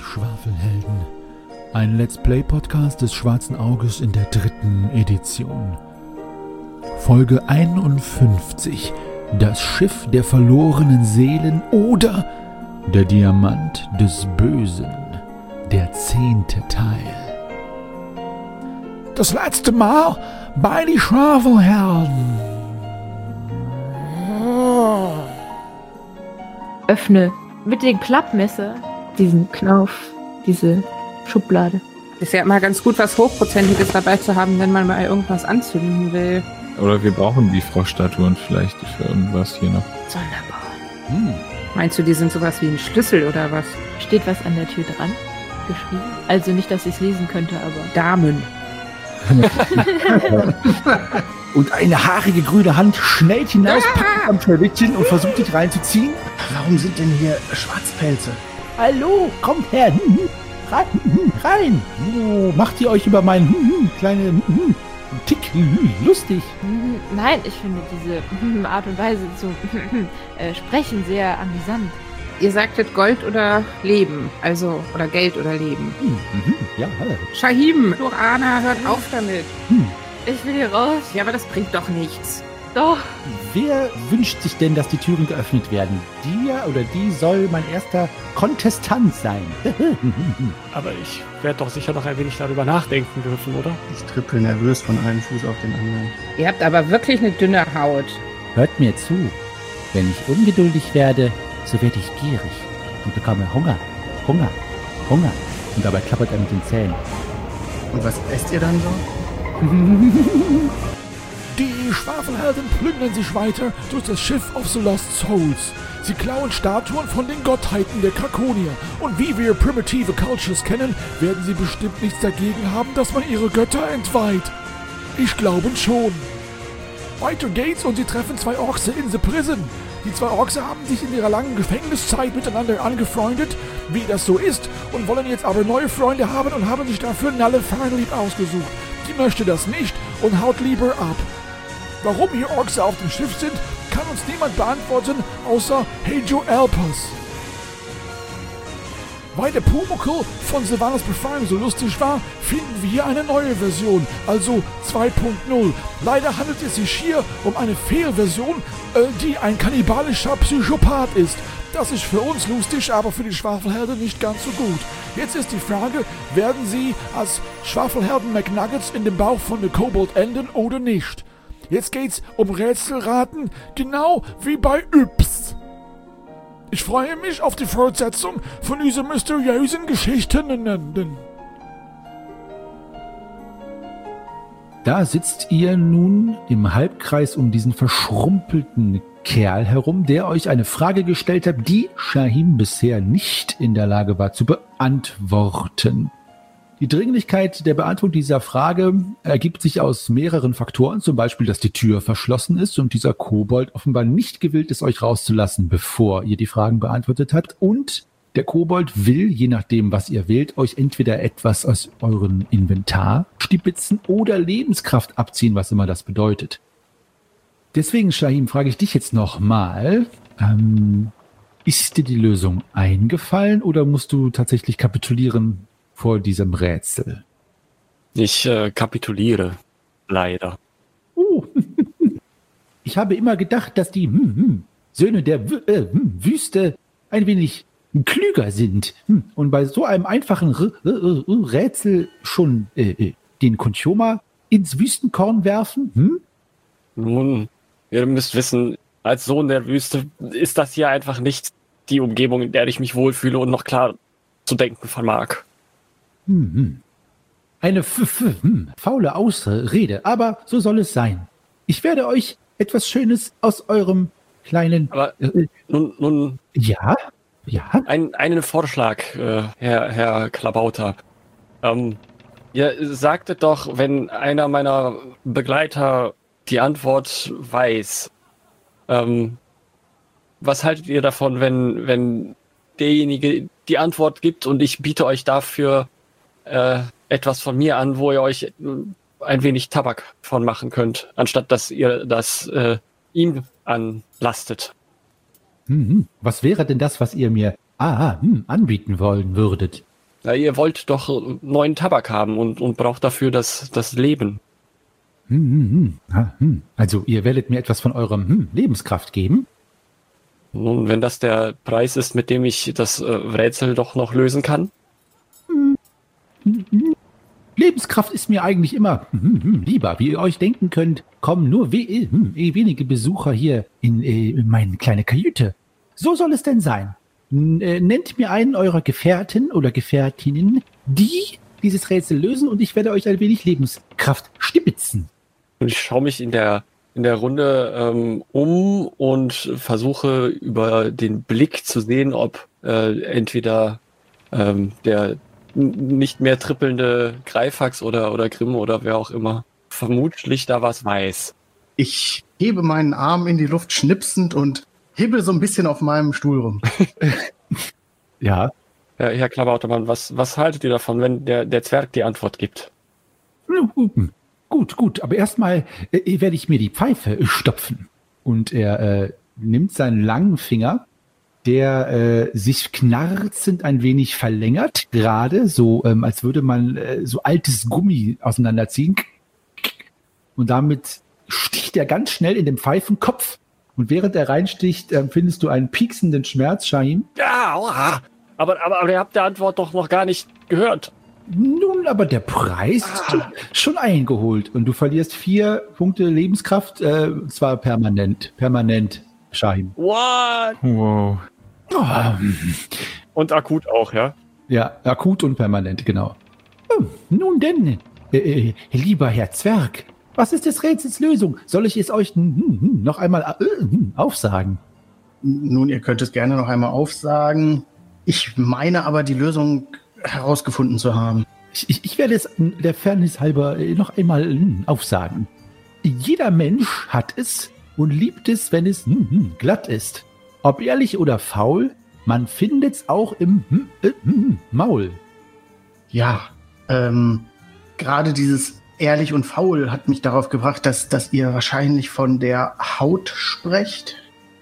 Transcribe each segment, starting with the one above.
Schwafelhelden. Ein Let's Play-Podcast des Schwarzen Auges in der 3. Edition. Folge 51. Das Schiff der verlorenen Seelen oder der Diamant des Bösen. Der 10. Teil. Das letzte Mal bei die Schwafelhelden. Öffne mit dem Klappmesser diesen Knauf, diese Schublade. Ist ja immer ganz gut, was Hochprozentiges dabei zu haben, wenn man mal irgendwas anzünden will. Oder wir brauchen die Froschstatuen vielleicht für irgendwas hier noch. Sonderbar. Meinst du, die sind sowas wie ein Schlüssel oder was? Steht was an der Tür dran? Geschrieben? Also nicht, dass ich es lesen könnte, aber... Damen. Und eine haarige grüne Hand schnellt hinaus, packt am Schlewittchen und versucht dich reinzuziehen. Warum sind denn hier Schwarzpelze? Hallo, kommt her, rein. Oh, macht ihr euch über meinen kleinen Tick lustig? Nein, ich finde diese Art und Weise zu sprechen sehr amüsant. Ihr sagtet Gold oder Leben, also, oder Geld oder Leben. Ja, hallo. Shahim, Lorana, hört auf damit. Ich will hier raus. Ja, aber das bringt doch nichts. Doch. Wer wünscht sich denn, dass die Türen geöffnet werden? Der oder die soll mein erster Kontestant sein. Aber ich werde doch sicher noch ein wenig darüber nachdenken dürfen, oder? Ich trippel nervös von einem Fuß auf den anderen. Ihr habt aber wirklich eine dünne Haut. Hört mir zu. Wenn ich ungeduldig werde, so werde ich gierig und bekomme Hunger. Und dabei klappert er mit den Zähnen. Und was esst ihr dann so? Die Schwafelhelden plündern sich weiter durch das Schiff of the Lost Souls. Sie klauen Statuen von den Gottheiten der Krakonier. Und wie wir primitive Cultures kennen, werden sie bestimmt nichts dagegen haben, dass man ihre Götter entweiht. Ich glaube schon. Weiter geht's und sie treffen 2 Orks in the Prison. Die 2 Orks haben sich in ihrer langen Gefängniszeit miteinander angefreundet, wie das so ist, und wollen jetzt aber neue Freunde haben und haben sich dafür Nalle Fernlieb ausgesucht. Die möchte das nicht und haut lieber ab. Warum hier Orks auf dem Schiff sind, kann uns niemand beantworten, außer Hejo Elpers. Weil der Pumuckl von Sylvanas Befreiung so lustig war, finden wir hier eine neue Version, also 2.0. Leider handelt es sich hier um eine Fehlversion, die ein kannibalischer Psychopath ist. Das ist für uns lustig, aber für die Schwafelhelden nicht ganz so gut. Jetzt ist die Frage, werden sie als Schwafelhelden McNuggets in dem Bauch von der Kobold enden oder nicht? Jetzt geht's um Rätselraten, genau wie bei Yps. Ich freue mich auf die Fortsetzung von diesen mysteriösen Geschichten. Da sitzt ihr nun im Halbkreis um diesen verschrumpelten Kerl herum, der euch eine Frage gestellt hat, die Shahim bisher nicht in der Lage war zu beantworten. Die Dringlichkeit der Beantwortung dieser Frage ergibt sich aus mehreren Faktoren, zum Beispiel, dass die Tür verschlossen ist und dieser Kobold offenbar nicht gewillt ist, euch rauszulassen, bevor ihr die Fragen beantwortet habt. Und der Kobold will, je nachdem, was ihr wählt, euch entweder etwas aus eurem Inventar stibitzen oder Lebenskraft abziehen, was immer das bedeutet. Deswegen, Shahim, frage ich dich jetzt nochmal, ist dir die Lösung eingefallen oder musst du tatsächlich kapitulieren vor diesem Rätsel? Ich kapituliere, leider. Ich habe immer gedacht, dass die Söhne der Wüste ein wenig klüger sind und bei so einem einfachen Rätsel schon den Konchoma ins Wüstenkorn werfen. Nun, ihr müsst wissen, als Sohn der Wüste ist das hier einfach nicht die Umgebung, in der ich mich wohlfühle und noch klar zu denken vermag. Eine faule Ausrede, aber so soll es sein. Ich werde euch etwas Schönes aus eurem kleinen... Aber nun... Ja? Einen Vorschlag, Herr Klabauter. Ihr sagtet doch, wenn einer meiner Begleiter die Antwort weiß, was haltet ihr davon, wenn derjenige die Antwort gibt und ich biete euch dafür etwas von mir an, wo ihr euch ein wenig Tabak von machen könnt, anstatt dass ihr das ihm anlastet? Was wäre denn das, was ihr mir anbieten wollen würdet? Ja, ihr wollt doch neuen Tabak haben und braucht dafür das Leben. Also ihr werdet mir etwas von eurem Lebenskraft geben? Nun, wenn das der Preis ist, mit dem ich das Rätsel doch noch lösen kann. Lebenskraft ist mir eigentlich immer lieber. Wie ihr euch denken könnt, kommen nur wenige Besucher hier in meine kleine Kajüte. So soll es denn sein. Nennt mir einen eurer Gefährten oder Gefährtinnen, die dieses Rätsel lösen, und ich werde euch ein wenig Lebenskraft stibitzen. Und ich schaue mich in der Runde um und versuche über den Blick zu sehen, ob entweder der nicht mehr trippelnde Greifax oder Grimm oder wer auch immer vermutlich da was weiß. Ich hebe meinen Arm in die Luft schnipsend und hibbel so ein bisschen auf meinem Stuhl rum. Ja. Herr Klabautermann, was haltet ihr davon, wenn der Zwerg die Antwort gibt? Gut. Aber erstmal werde ich mir die Pfeife stopfen. Und er nimmt seinen langen Finger, der sich knarzend ein wenig verlängert, gerade so, als würde man so altes Gummi auseinanderziehen. Und damit sticht er ganz schnell in den Pfeifenkopf. Und während er reinsticht, findest du einen pieksenden Schmerz, Shahim. Ja, aua. Aber ihr habt der Antwort doch noch gar nicht gehört. Nun, aber der Preis ist schon eingeholt. Und du verlierst 4 Punkte Lebenskraft, und zwar permanent. Permanent, Shahim. What? Wow. Oh, Und akut auch, ja? ja, akut und permanent, genau. Nun denn, lieber Herr Zwerg, was ist des Rätsels Lösung? Soll ich es euch noch einmal aufsagen? Nun, ihr könnt es gerne noch einmal aufsagen. Ich meine aber, die Lösung herausgefunden zu haben. Ich werde es der Fairness halber noch einmal aufsagen. Jeder Mensch hat es und liebt es, wenn es glatt ist. Ob ehrlich oder faul, man findet's auch im Maul. Ja, gerade dieses ehrlich und faul hat mich darauf gebracht, dass ihr wahrscheinlich von der Haut sprecht.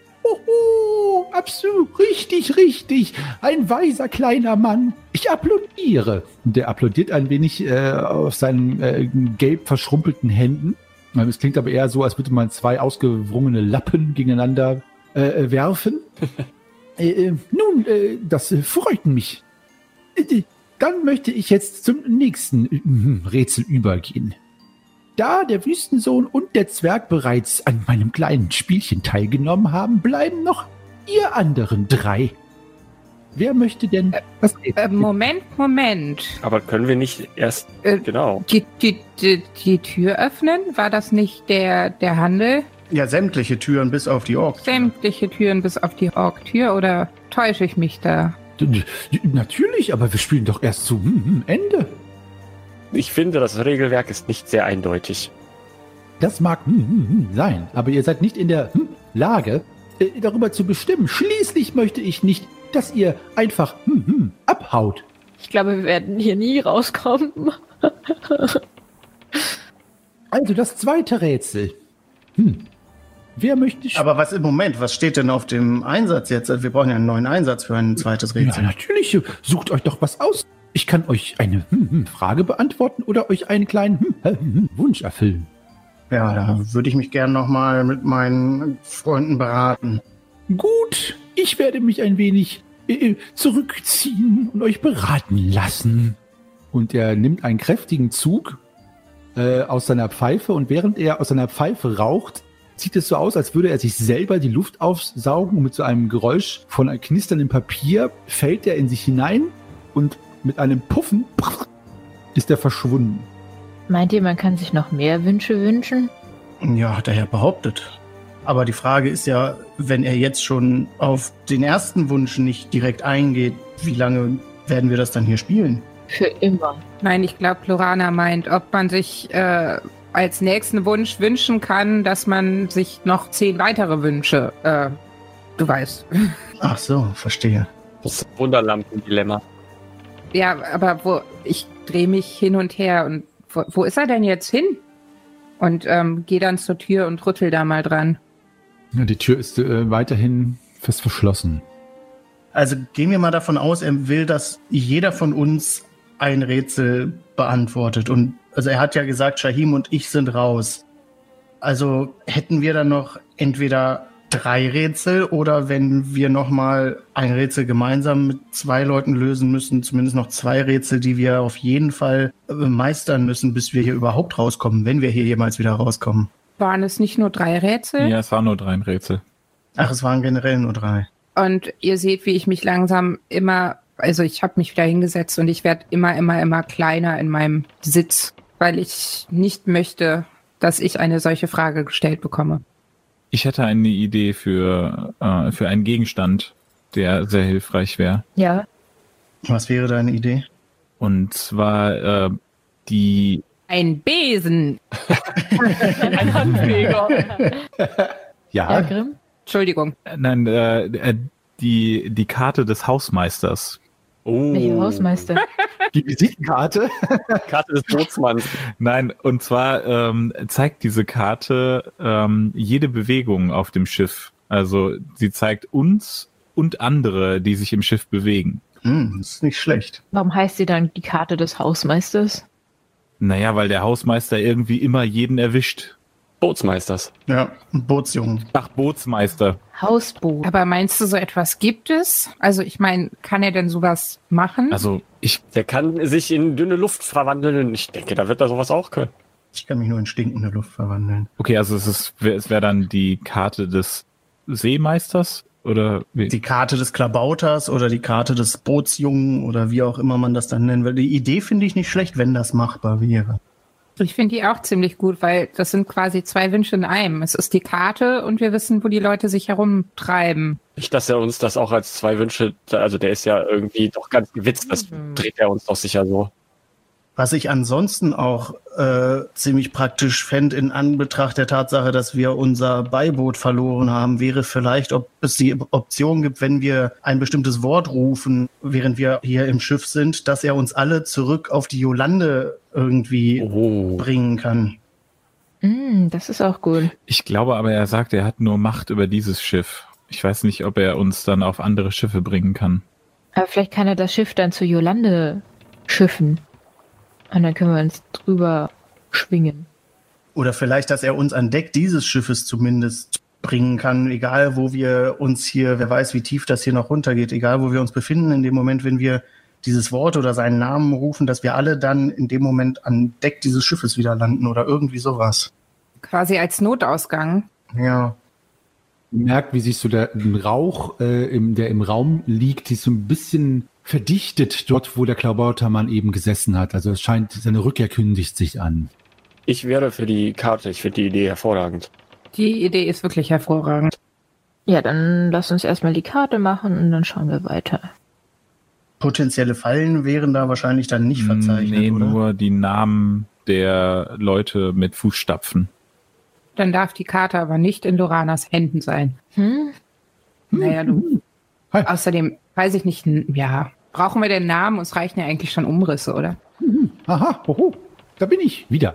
Absolut, richtig. Ein weiser kleiner Mann. Ich applaudiere. Und der applaudiert ein wenig aus seinen gelb verschrumpelten Händen. Es klingt aber eher so, als würde man 2 ausgewrungene Lappen gegeneinander werfen. Nun, das freut mich. Dann möchte ich jetzt zum nächsten Rätsel übergehen. Da der Wüstensohn und der Zwerg bereits an meinem kleinen Spielchen teilgenommen haben, bleiben noch ihr anderen 3. Wer möchte denn was? Moment. Aber können wir nicht erst... genau. Die Tür öffnen? War das nicht der Handel? Ja, sämtliche Türen bis auf die Ork. Sämtliche Türen bis auf die Ork-Tür, oder täusche ich mich da? Natürlich, aber wir spielen doch erst zum Ende. Ich finde, das Regelwerk ist nicht sehr eindeutig. Das mag sein, aber ihr seid nicht in der Lage, darüber zu bestimmen. Schließlich möchte ich nicht, dass ihr einfach abhaut. Ich glaube, wir werden hier nie rauskommen. Also das zweite Rätsel. Wer möchte... Aber was steht denn auf dem Einsatz jetzt? Wir brauchen ja einen neuen Einsatz für ein zweites Rätsel. Ja, natürlich. Sucht euch doch was aus. Ich kann euch eine Frage beantworten oder euch einen kleinen Wunsch erfüllen. Ja, da würde ich mich gerne nochmal mit meinen Freunden beraten. Gut, ich werde mich ein wenig zurückziehen und euch beraten lassen. Und er nimmt einen kräftigen Zug aus seiner Pfeife, und während er aus seiner Pfeife raucht, sieht es so aus, als würde er sich selber die Luft aufsaugen, und mit so einem Geräusch von einem knisterndem Papier fällt er in sich hinein, und mit einem Puffen ist er verschwunden. Meint ihr, man kann sich noch mehr Wünsche wünschen? Ja, hat er ja behauptet. Aber die Frage ist ja, wenn er jetzt schon auf den ersten Wunsch nicht direkt eingeht, wie lange werden wir das dann hier spielen? Für immer. Nein, ich glaube, Lorana meint, ob man sich als nächsten Wunsch wünschen kann, dass man sich noch 10 weitere Wünsche, du weißt. Ach so, verstehe. Das Wunderlampen-Dilemma. Ja, aber ich drehe mich hin und her, und wo ist er denn jetzt hin? Und gehe dann zur Tür und rüttel da mal dran. Ja, die Tür ist weiterhin fest verschlossen. Also gehen wir mal davon aus, er will, dass jeder von uns ein Rätsel beantwortet. Und also er hat ja gesagt, Shahim und ich sind raus. Also hätten wir dann noch entweder 3 Rätsel oder wenn wir nochmal ein Rätsel gemeinsam mit 2 Leuten lösen müssen, zumindest noch 2 Rätsel, die wir auf jeden Fall meistern müssen, bis wir hier überhaupt rauskommen, wenn wir hier jemals wieder rauskommen. Waren es nicht nur 3 Rätsel? Ja, es waren nur 3 Rätsel. Ach, es waren generell nur 3. Und ihr seht, wie ich mich langsam ich habe mich wieder hingesetzt und ich werde immer kleiner in meinem Sitz, weil ich nicht möchte, dass ich eine solche Frage gestellt bekomme. Ich hätte eine Idee für einen Gegenstand, der sehr hilfreich wäre. Ja. Was wäre deine Idee? Und zwar Ein Besen. Ein Handfeger. Ja, Grimm? Entschuldigung. Nein, die Karte des Hausmeisters. Oh. Welcher Hausmeister? Die Visitenkarte? Karte des Bootsmanns. Nein, und zwar zeigt diese Karte jede Bewegung auf dem Schiff. Also sie zeigt uns und andere, die sich im Schiff bewegen. Das ist nicht schlecht. Warum heißt sie dann die Karte des Hausmeisters? Naja, weil der Hausmeister irgendwie immer jeden erwischt. Bootsmeisters. Ja, ein Bootsjungen. Ach, Bootsmeister. Hausboot. Aber meinst du, so etwas gibt es? Also ich meine, kann er denn sowas machen? Also Der kann sich in dünne Luft verwandeln. Ich denke, da wird er sowas auch können. Ich kann mich nur in stinkende Luft verwandeln. okay, also es wäre dann die Karte des Seemeisters oder wie? Die Karte des Klabauters oder die Karte des Bootsjungen oder wie auch immer man das dann nennen will. Die Idee finde ich nicht schlecht, wenn das machbar wäre. Ich finde die auch ziemlich gut, weil das sind quasi 2 Wünsche in einem. Es ist die Karte und wir wissen, wo die Leute sich herumtreiben. Nicht, dass er uns das auch als 2 Wünsche, also der ist ja irgendwie doch ganz gewitzt, das dreht er uns doch sicher so. Was ich ansonsten auch ziemlich praktisch fände in Anbetracht der Tatsache, dass wir unser Beiboot verloren haben, wäre vielleicht, ob es die Option gibt, wenn wir ein bestimmtes Wort rufen, während wir hier im Schiff sind, dass er uns alle zurück auf die Yolande irgendwie bringen kann. Das ist auch gut. Ich glaube aber, er sagt, er hat nur Macht über dieses Schiff. Ich weiß nicht, ob er uns dann auf andere Schiffe bringen kann. Aber vielleicht kann er das Schiff dann zu Yolande schiffen. Und dann können wir uns drüber schwingen. Oder vielleicht, dass er uns an Deck dieses Schiffes zumindest bringen kann, egal wo wir uns hier, wer weiß, wie tief das hier noch runtergeht, egal wo wir uns befinden, in dem Moment, wenn wir dieses Wort oder seinen Namen rufen, dass wir alle dann in dem Moment an Deck dieses Schiffes wieder landen oder irgendwie sowas. Quasi als Notausgang. Ja. Merkt, wie sich so der Rauch, der im Raum liegt, sich so ein bisschen verdichtet dort, wo der Klabautermann eben gesessen hat. Also es scheint, seine Rückkehr kündigt sich an. Ich wäre für die Karte, ich finde die Idee hervorragend. Die Idee ist wirklich hervorragend. Ja, dann lass uns erstmal die Karte machen und dann schauen wir weiter. Potenzielle Fallen wären da wahrscheinlich dann nicht verzeichnet, Nee, oder? nur die Namen der Leute mit Fußstapfen. Dann darf die Karte aber nicht in Doranas Händen sein. Naja, du. Hi. Außerdem, weiß ich nicht, ja, brauchen wir den Namen? Uns reichen ja eigentlich schon Umrisse, oder? Aha, hoho, da bin ich wieder.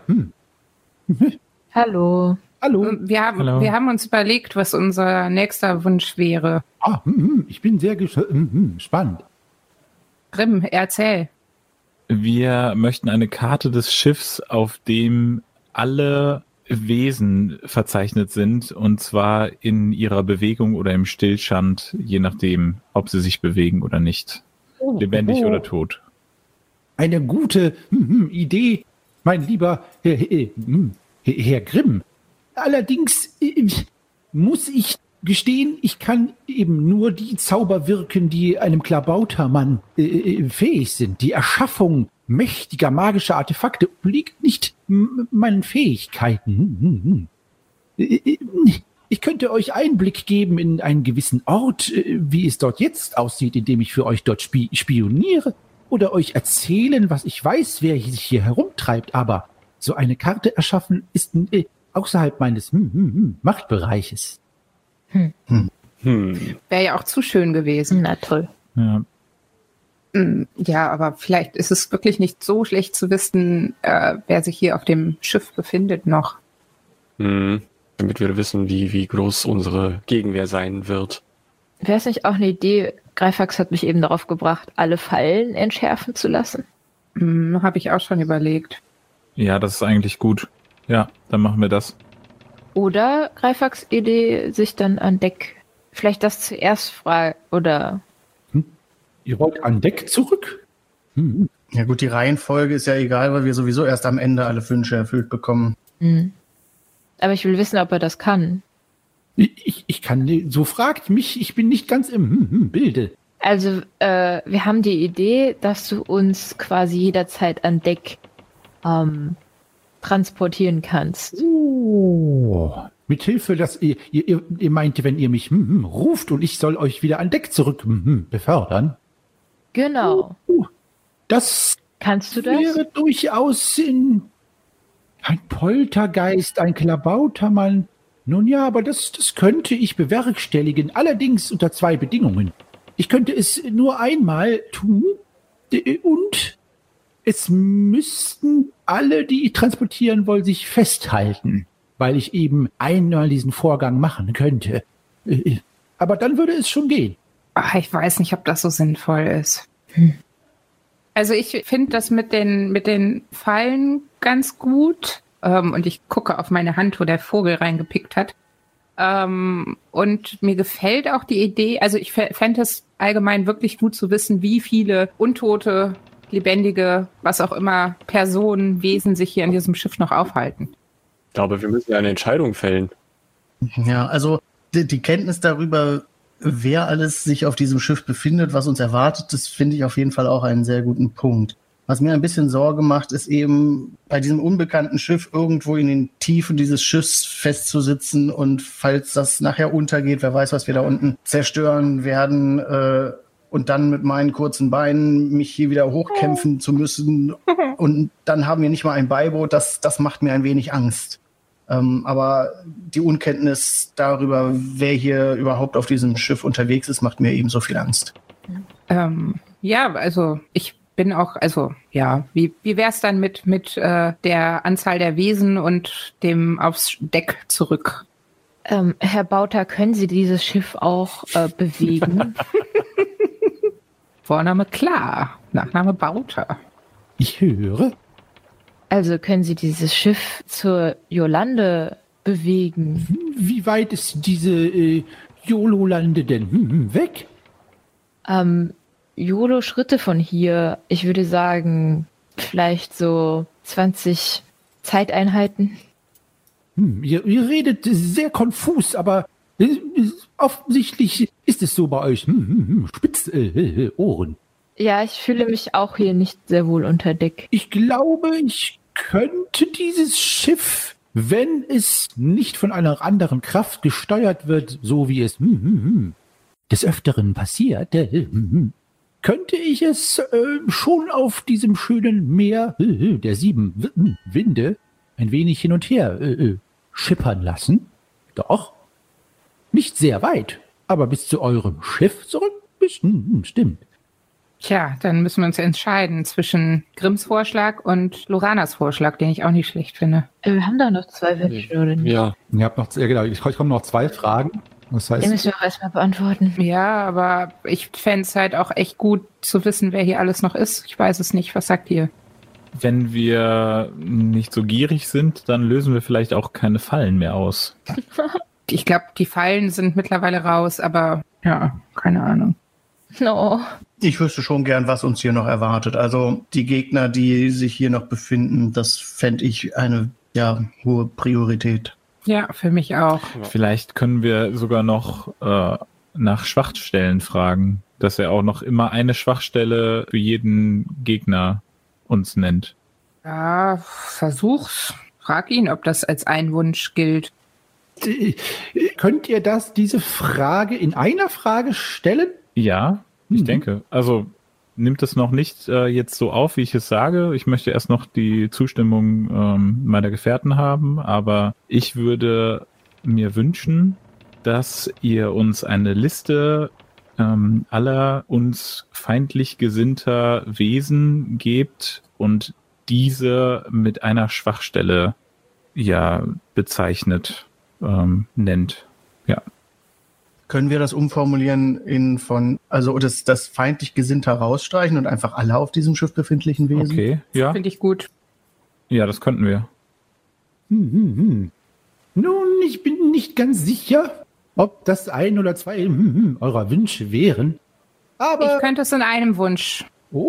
Hallo. Hallo. Wir haben uns überlegt, was unser nächster Wunsch wäre. Ich bin sehr gespannt. Grimm, erzähl. Wir möchten eine Karte des Schiffs, auf dem alle Wesen verzeichnet sind, und zwar in ihrer Bewegung oder im Stillstand, je nachdem, ob sie sich bewegen oder nicht. Lebendig oder tot. Eine gute Idee, mein lieber Herr Grimm. Allerdings muss ich gestehen, ich kann eben nur die Zauber wirken, die einem Klabautermann fähig sind. Die Erschaffung mächtiger magischer Artefakte obliegt nicht meinen Fähigkeiten. Ich könnte euch Einblick geben in einen gewissen Ort, wie es dort jetzt aussieht, indem ich für euch dort spioniere. Oder euch erzählen, was ich weiß, wer sich hier herumtreibt. Aber so eine Karte erschaffen ist außerhalb meines Machtbereiches. Wäre ja auch zu schön gewesen. Na toll. Ja. Ja, aber vielleicht ist es wirklich nicht so schlecht zu wissen, wer sich hier auf dem Schiff befindet noch. Damit wir wissen, wie groß unsere Gegenwehr sein wird. Wäre es nicht auch eine Idee, Greifax hat mich eben darauf gebracht, alle Fallen entschärfen zu lassen. Habe ich auch schon überlegt. Ja, das ist eigentlich gut. Ja, dann machen wir das. Oder Greifax Idee, sich dann an Deck, vielleicht das zuerst fragen, oder... Ihr wollt an Deck zurück? Ja gut, die Reihenfolge ist ja egal, weil wir sowieso erst am Ende alle Wünsche erfüllt bekommen. Aber ich will wissen, ob er das kann. Ich kann, so fragt mich, ich bin nicht ganz im Bilde. Also, wir haben die Idee, dass du uns quasi jederzeit an Deck transportieren kannst. Oh, mit Hilfe, dass ihr meint, wenn ihr mich ruft und ich soll euch wieder an Deck zurück befördern. Genau. Das Kannst du das? wäre durchaus ein Poltergeist, ein Klabautermann. Nun ja, aber das könnte ich bewerkstelligen, allerdings unter 2 Bedingungen. Ich könnte es nur einmal tun und es müssten alle, die ich transportieren will, sich festhalten, weil ich eben einmal diesen Vorgang machen könnte. Aber dann würde es schon gehen. Ich weiß nicht, ob das so sinnvoll ist. Also ich finde das mit den Fallen ganz gut. Und ich gucke auf meine Hand, wo der Vogel reingepickt hat. Und mir gefällt auch die Idee, also ich fände es allgemein wirklich gut zu wissen, wie viele untote, lebendige, was auch immer, Personen, Wesen sich hier an diesem Schiff noch aufhalten. Ich glaube, wir müssen ja eine Entscheidung fällen. Ja, also die Kenntnis darüber, wer alles sich auf diesem Schiff befindet, was uns erwartet, das finde ich auf jeden Fall auch einen sehr guten Punkt. Was mir ein bisschen Sorge macht, ist eben bei diesem unbekannten Schiff irgendwo in den Tiefen dieses Schiffs festzusitzen und falls das nachher untergeht, wer weiß, was wir da unten zerstören werden und dann mit meinen kurzen Beinen mich hier wieder hochkämpfen zu müssen und dann haben wir nicht mal ein Beiboot, das macht mir ein wenig Angst. Aber die Unkenntnis darüber, wer hier überhaupt auf diesem Schiff unterwegs ist, macht mir ebenso viel Angst. Ja, also ich bin auch, also ja, wie wär's dann mit der Anzahl der Wesen und dem aufs Deck zurück? Herr Bauter, können Sie dieses Schiff auch bewegen? Vorname klar, Nachname Bauter. Ich höre. Also können Sie dieses Schiff zur Yolande bewegen? Wie weit ist diese Jolo-Lande denn weg? Jolo Schritte von hier. Ich würde sagen, vielleicht so 20 Zeiteinheiten. Ihr redet sehr konfus, aber offensichtlich ist es so bei euch. Spitz Ohren. Ja, ich fühle mich auch hier nicht sehr wohl unter Deck. Ich glaube, ich könnte dieses Schiff, wenn es nicht von einer anderen Kraft gesteuert wird, so wie es des Öfteren passiert, könnte ich es schon auf diesem schönen Meer der 7 Winde ein wenig hin und her schippern lassen. Doch, nicht sehr weit, aber bis zu eurem Schiff zurück, stimmt. Tja, dann müssen wir uns entscheiden zwischen Grimms Vorschlag und Loranas Vorschlag, den ich auch nicht schlecht finde. Wir haben da noch 2 Wünsche, oder nicht? Ja. Ihr habt noch, genau, ich komme noch 2 Fragen. Das heißt, Den müssen wir auch erstmal beantworten. Ja, aber ich fände es halt auch echt gut zu wissen, wer hier alles noch ist. Ich weiß es nicht. Was sagt ihr? Wenn wir nicht so gierig sind, dann lösen wir vielleicht auch keine Fallen mehr aus. Ich glaube, die Fallen sind mittlerweile raus, aber ja, keine Ahnung. No. Ich wüsste schon gern, was uns hier noch erwartet. Also die Gegner, die sich hier noch befinden, das fände ich eine hohe Priorität. Ja, für mich auch. Vielleicht können wir sogar noch nach Schwachstellen fragen, dass er auch noch immer eine Schwachstelle für jeden Gegner uns nennt. Ja, versuch's. Frag ihn, ob das als ein Wunsch gilt. Könnt ihr diese Frage in einer Frage stellen? Ja, ich denke. Also nimmt es noch nicht jetzt so auf, wie ich es sage. Ich möchte erst noch die Zustimmung meiner Gefährten haben, aber ich würde mir wünschen, dass ihr uns eine Liste aller uns feindlich gesinnter Wesen gebt und diese mit einer Schwachstelle bezeichnet, nennt. Ja. Können wir das umformulieren in also das feindlich Gesinnte herausstreichen und einfach alle auf diesem Schiff befindlichen Wesen? Okay, ja. Finde ich gut. Ja, das könnten wir. Nun, ich bin nicht ganz sicher, ob das ein oder zwei eurer Wünsche wären. Aber Ich könnte es in einem Wunsch.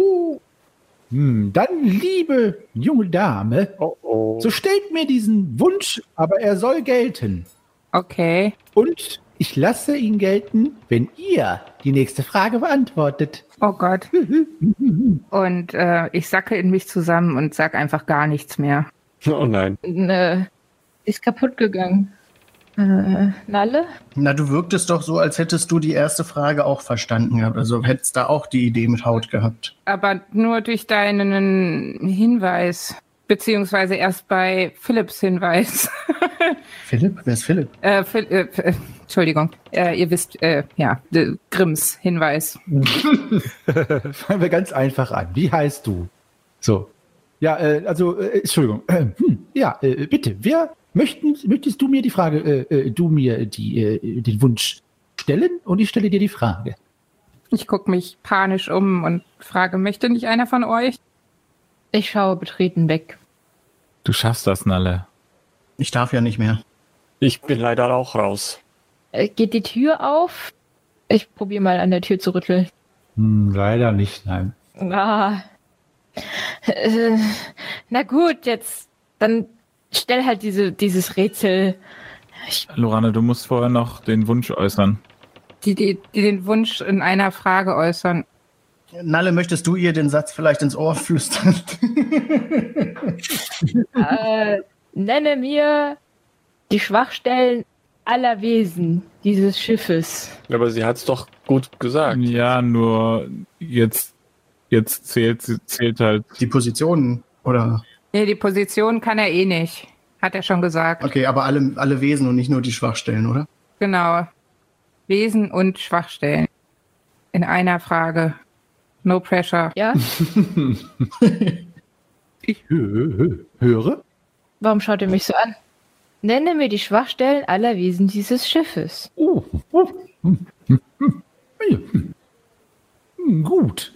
dann, liebe junge Dame, Oh. so stellt mir diesen Wunsch, aber er soll gelten. Okay. Und ich lasse ihn gelten, wenn ihr die nächste Frage beantwortet. Oh Gott. Und ich sacke in mich zusammen und sag einfach gar nichts mehr. Oh nein. Ist kaputt gegangen. Nalle? Na, du wirktest doch so, als hättest du die erste Frage auch verstanden gehabt. Also hättest da auch die Idee mit Haut gehabt. Aber nur durch deinen Hinweis. Beziehungsweise erst bei Philipps Hinweis. Philipp? Wer ist Philipp? Entschuldigung. Ihr wisst, Grimms Hinweis. Fangen wir ganz einfach an. Wie heißt du? So. Ja, Entschuldigung. Bitte, möchtest du mir die Frage, den Wunsch stellen und ich stelle dir die Frage. Ich gucke mich panisch um und frage, möchte nicht einer von euch? Ich schaue betreten weg. Du schaffst das, Nalle. Ich darf ja nicht mehr. Ich bin leider auch raus. Geht die Tür auf? Ich probiere mal an der Tür zu rütteln. Leider nicht, nein. Na gut, jetzt dann stell halt dieses Rätsel. Lorane, du musst vorher noch den Wunsch äußern. Die den Wunsch in einer Frage äußern. Nalle, möchtest du ihr den Satz vielleicht ins Ohr flüstern? Nenne mir die Schwachstellen aller Wesen dieses Schiffes. Aber sie hat's doch gut gesagt. Ja, nur jetzt zählt halt. Die Positionen, oder? Nee, die Position kann er eh nicht. Hat er schon gesagt. Okay, aber alle Wesen und nicht nur die Schwachstellen, oder? Genau. Wesen und Schwachstellen. In einer Frage. No pressure. Ja? Ich höre. Warum schaut ihr mich so an? Nenne mir die Schwachstellen aller Wesen dieses Schiffes. Gut.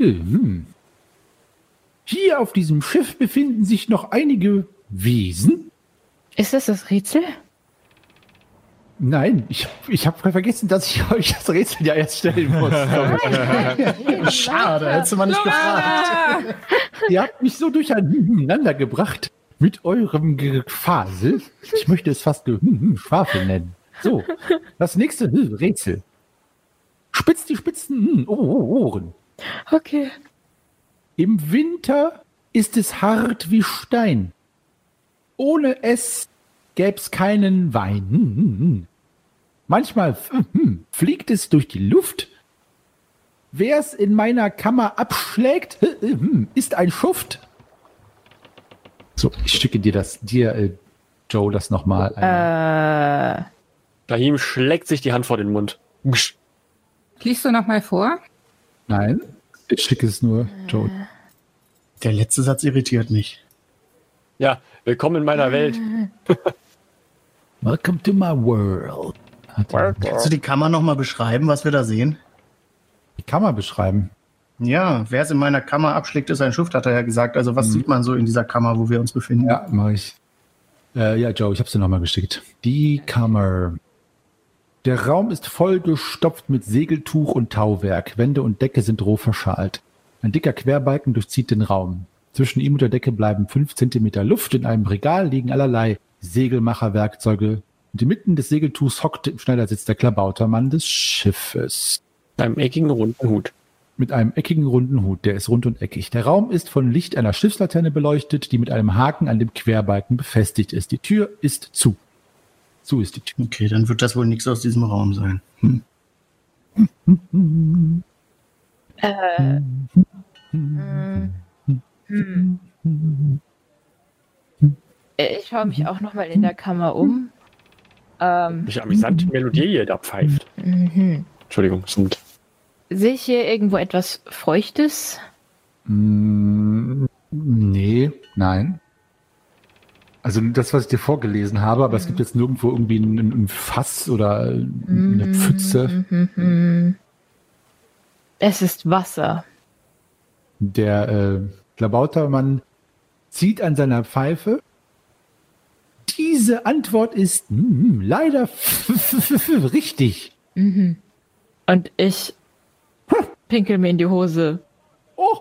Hier auf diesem Schiff befinden sich noch einige Wesen. Ist das Rätsel? Nein, ich habe vergessen, dass ich euch das Rätsel ja erst stellen muss. Schade, hättest du mal nicht gefragt. Ihr habt mich so durcheinander gebracht mit eurem Gefasel. Ich möchte es fast Schwafel nennen. So, das nächste Rätsel. Spitzt die spitzen Ohren. Okay. Im Winter ist es hart wie Stein. Ohne es gäb's keinen Wein. Manchmal fliegt es durch die Luft. Wer es in meiner Kammer abschlägt, ist ein Schuft. So, ich schicke dir Joe, das nochmal. Rahim schlägt sich die Hand vor den Mund. Liest du noch mal vor? Nein, ich schicke es nur Joe. Der letzte Satz irritiert mich. Ja, willkommen in meiner Welt. Welcome to my world. Kannst du die Kammer nochmal beschreiben, was wir da sehen? Die kann man beschreiben. Ja, wer es in meiner Kammer abschlägt, ist ein Schuft, hat er ja gesagt. Also was sieht man so in dieser Kammer, wo wir uns befinden? Ja, mache ich. Ja, Joe, ich habe es dir nochmal geschickt. Die Kammer. Der Raum ist vollgestopft mit Segeltuch und Tauwerk. Wände und Decke sind roh verschalt. Ein dicker Querbalken durchzieht den Raum. Zwischen ihm und der Decke bleiben 5 Zentimeter Luft. In einem Regal liegen allerlei Segelmacherwerkzeuge. Und inmitten des Segeltuchs hockt im Schneidersitz der Klabautermann des Schiffes. Mit einem eckigen, runden Hut. Mit einem eckigen, runden Hut. Der ist rund und eckig. Der Raum ist von Licht einer Schiffslaterne beleuchtet, die mit einem Haken an dem Querbalken befestigt ist. Die Tür ist zu. Zu ist die Tür. Okay, dann wird das wohl nichts aus diesem Raum sein. Ich schaue mich auch noch mal in der Kammer um. Welche amüsante Melodie ihr da pfeift. Entschuldigung, stimmt. Sehe ich hier irgendwo etwas Feuchtes? Nee, nein. Also das, was ich dir vorgelesen habe, aber es gibt jetzt nirgendwo irgendwie ein Fass oder eine Pfütze. Es ist Wasser. Der Klabautermann zieht an seiner Pfeife. Diese Antwort ist leider richtig. Und ich pinkel mir in die Hose. Oh,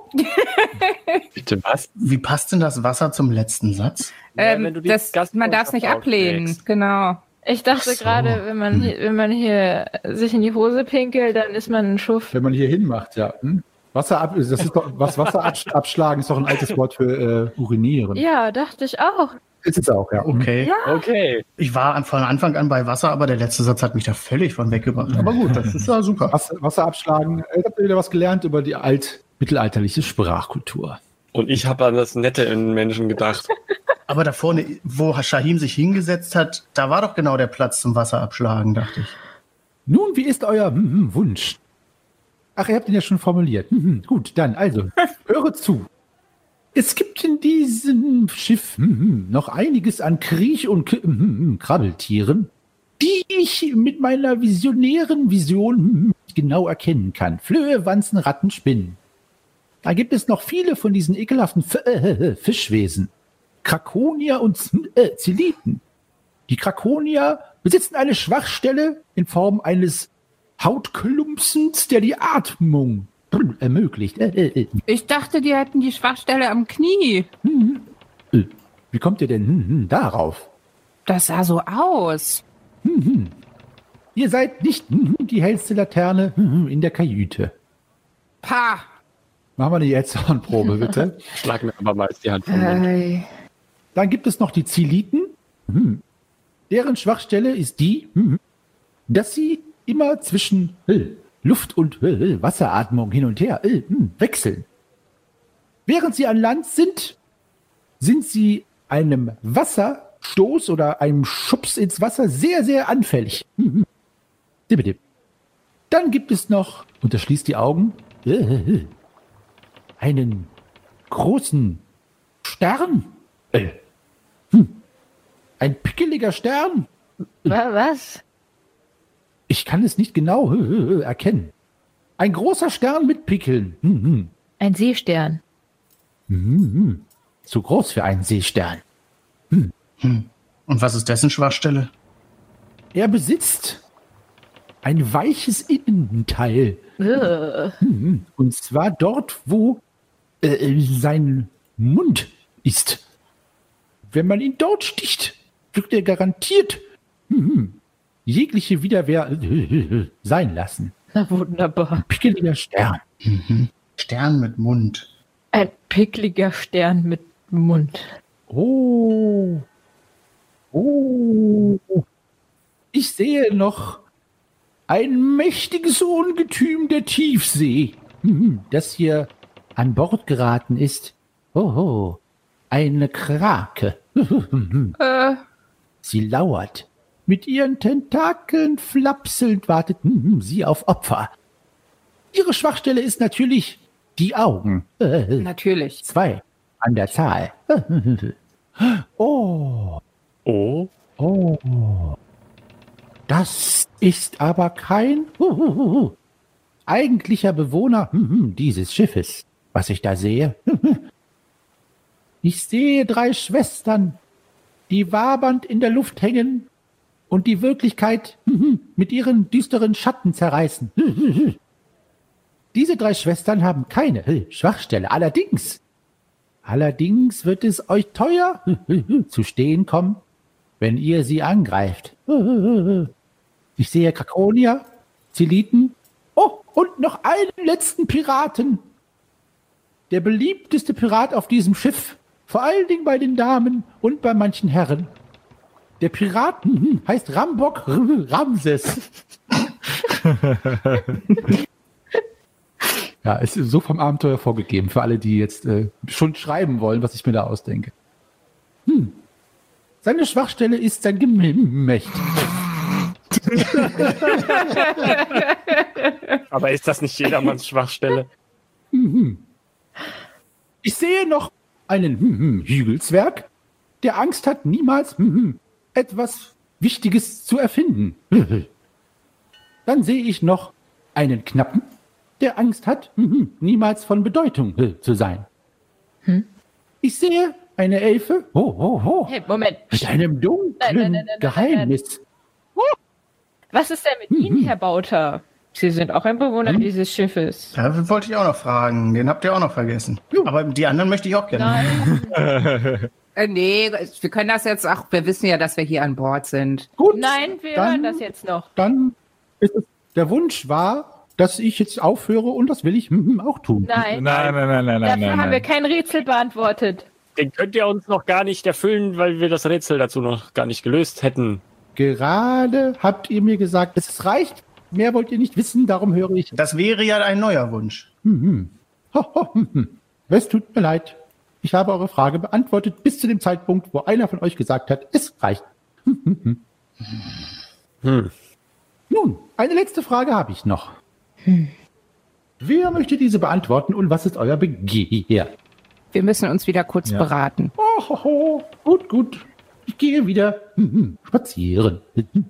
Bitte was? Wie passt denn das Wasser zum letzten Satz? Wenn du die Man darf es nicht Gastfreundschaft ablehnen, auflegst. genau. Ich dachte gerade, wenn man hier sich in die Hose pinkelt, dann ist man ein Schuft. wenn man hier hinmacht, ja. Das ist doch, Wasser abschlagen ist doch ein altes Wort für urinieren. Ja, dachte ich auch. Ist es auch, ja. Okay. Okay. Ich war von Anfang an bei Wasser, aber der letzte Satz hat mich da völlig von weggebracht. Aber gut, das ist ja super. Wasser abschlagen. Ich habe wieder was gelernt über die mittelalterliche Sprachkultur. Und ich habe an das Nette in Menschen gedacht. Aber da vorne, wo Shahim sich hingesetzt hat, da war doch genau der Platz zum Wasser abschlagen, dachte ich. Nun, wie ist euer Wunsch? Ach, ihr habt ihn ja schon formuliert. Gut, dann also, höre zu. Es gibt in diesem Schiff noch einiges an Kriech- und Krabbeltieren, die ich mit meiner visionären Vision genau erkennen kann. Flöhe, Wanzen, Ratten, Spinnen. Da gibt es noch viele von diesen ekelhaften Fischwesen. Krakonier und Zeliten. Die Krakonier besitzen eine Schwachstelle in Form eines Hautklumpsens, der die Atmung ermöglicht. Ich dachte, die hätten die Schwachstelle am Knie. Wie kommt ihr denn darauf? Das sah so aus. Ihr seid nicht die hellste Laterne in der Kajüte. Pah. Machen wir eine Jetzt-Probe, bitte. Schlag mir aber mal die Hand vom Mund. Dann gibt es noch die Zeliten. Deren Schwachstelle ist die, dass sie immer zwischen Luft- und Wasseratmung hin und her wechseln. Während sie an Land sind sie einem Wasserstoß oder einem Schubs ins Wasser sehr, sehr anfällig. Dann gibt es noch, und das schließt die Augen, einen großen Stern. Ein pickeliger Stern. Was? Ich kann es nicht genau erkennen. Ein großer Stern mit Pickeln. Ein Seestern. Zu groß für einen Seestern. Und was ist dessen Schwachstelle? Er besitzt ein weiches Innenteil. Und zwar dort, wo sein Mund ist. Wenn man ihn dort sticht, wird er garantiert jegliche Widerwehr sein lassen. Na wunderbar. Pickeliger Stern. Stern mit Mund. Ein pickliger Stern mit Mund. Oh. Ich sehe noch ein mächtiges Ungetüm der Tiefsee, das hier an Bord geraten ist. Eine Krake. Sie lauert. Mit ihren Tentakeln flapselnd wartet sie auf Opfer. Ihre Schwachstelle ist natürlich die Augen. Natürlich. 2 an der Zahl. Oh. Das ist aber kein eigentlicher Bewohner dieses Schiffes, was ich da sehe. Ich sehe 3 Schwestern, die wabernd in der Luft hängen und die Wirklichkeit mit ihren düsteren Schatten zerreißen. Diese 3 Schwestern haben keine Schwachstelle. Allerdings wird es euch teuer zu stehen kommen, wenn ihr sie angreift. Ich sehe Krakonier, Zeliten, und noch einen letzten Piraten. Der beliebteste Pirat auf diesem Schiff, vor allen Dingen bei den Damen und bei manchen Herren. Der Pirat heißt Rambok Ramses. Ja, es ist so vom Abenteuer vorgegeben, für alle, die jetzt schon schreiben wollen, was ich mir da ausdenke. Seine Schwachstelle ist sein Gemächt. Aber ist das nicht jedermanns Schwachstelle? Ich sehe noch einen Hügelzwerg, der Angst hat, niemals etwas Wichtiges zu erfinden. Dann sehe ich noch einen Knappen, der Angst hat, niemals von Bedeutung zu sein. Ich sehe eine Elfe Hey, Moment. mit einem dunklen Nein. Geheimnis. Was ist denn mit Ihnen, Herr Bauter? Sie sind auch ein Bewohner dieses Schiffes. Da wollte ich auch noch fragen. Den habt ihr auch noch vergessen. Aber die anderen möchte ich auch gerne. Nein, Nee, wir können das jetzt auch, wir wissen ja, dass wir hier an Bord sind. Gut, nein, wir dann- hören das jetzt noch. Dann ist es, der Wunsch war, dass ich jetzt aufhöre und das will ich auch tun. Nein, Nein. dafür haben wir kein Rätsel beantwortet. Den könnt ihr uns noch gar nicht erfüllen, weil wir das Rätsel dazu noch gar nicht gelöst hätten. Gerade habt ihr mir gesagt, es reicht. Mehr wollt ihr nicht wissen, darum höre ich. Das wäre ja ein neuer Wunsch. Es tut mir leid. Ich habe eure Frage beantwortet bis zu dem Zeitpunkt, wo einer von euch gesagt hat, es reicht. Nun, eine letzte Frage habe ich noch. Wer möchte diese beantworten und was ist euer Begehr? Wir müssen uns wieder kurz Ja. beraten. Gut. Ich gehe wieder spazieren.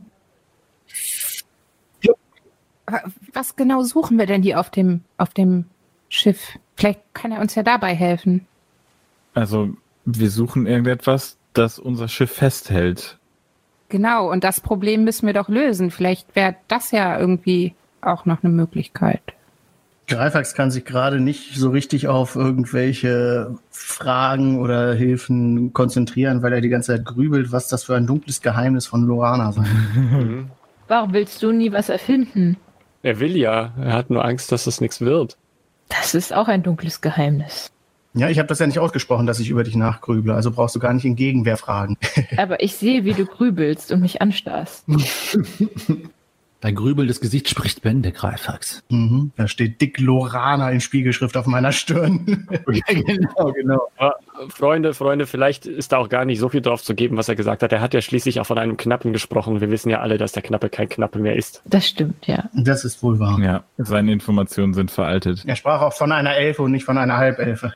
Was genau suchen wir denn hier auf dem Schiff? Vielleicht kann er uns ja dabei helfen. Also, wir suchen irgendetwas, das unser Schiff festhält. Genau, und das Problem müssen wir doch lösen. Vielleicht wäre das ja irgendwie auch noch eine Möglichkeit. Greifax kann sich gerade nicht so richtig auf irgendwelche Fragen oder Hilfen konzentrieren, weil er die ganze Zeit grübelt, was das für ein dunkles Geheimnis von Lorana sein. Warum willst du nie was erfinden? Er will ja. Er hat nur Angst, dass es nichts wird. Das ist auch ein dunkles Geheimnis. Ja, ich habe das ja nicht ausgesprochen, dass ich über dich nachgrüble, also brauchst du gar nicht in Gegenwehr fragen. Aber ich sehe, wie du grübelst und mich anstarrst. Dein grübelndes Gesicht spricht Bände, Greifax. Da steht dick Lorana in Spiegelschrift auf meiner Stirn. genau. Aber Freunde, vielleicht ist da auch gar nicht so viel drauf zu geben, was er gesagt hat. Er hat ja schließlich auch von einem Knappen gesprochen. Wir wissen ja alle, dass der Knappe kein Knappe mehr ist. Das stimmt, ja. Das ist wohl wahr. Ja, seine Informationen sind veraltet. Er sprach auch von einer Elfe und nicht von einer Halbelfe.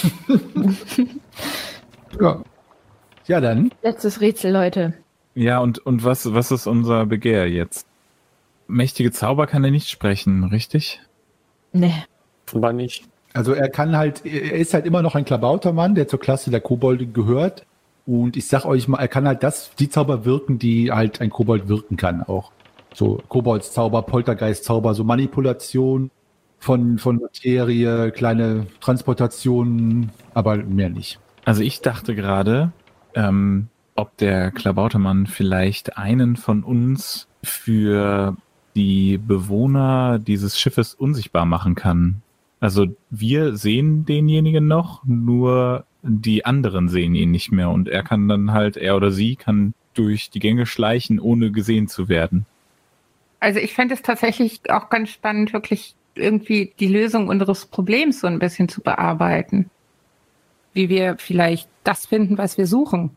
Ja, dann. Letztes Rätsel, Leute. Ja, und was ist unser Begehr jetzt? Mächtige Zauber kann er nicht sprechen, richtig? Nee. Offenbar nicht. Also er ist halt immer noch ein Klabautermann, der zur Klasse der Kobolde gehört. Und ich sag euch mal, er kann halt die Zauber wirken, die halt ein Kobold wirken kann auch. So Koboldszauber, Poltergeistzauber, so Manipulation von Materie, kleine Transportationen, aber mehr nicht. Also ich dachte gerade, ob der Klabautermann vielleicht einen von uns für die Bewohner dieses Schiffes unsichtbar machen kann. Also wir sehen denjenigen noch, nur die anderen sehen ihn nicht mehr und er kann dann halt, er oder sie kann durch die Gänge schleichen, ohne gesehen zu werden. Also ich fände es tatsächlich auch ganz spannend, wirklich irgendwie die Lösung unseres Problems so ein bisschen zu bearbeiten. Wie wir vielleicht das finden, was wir suchen.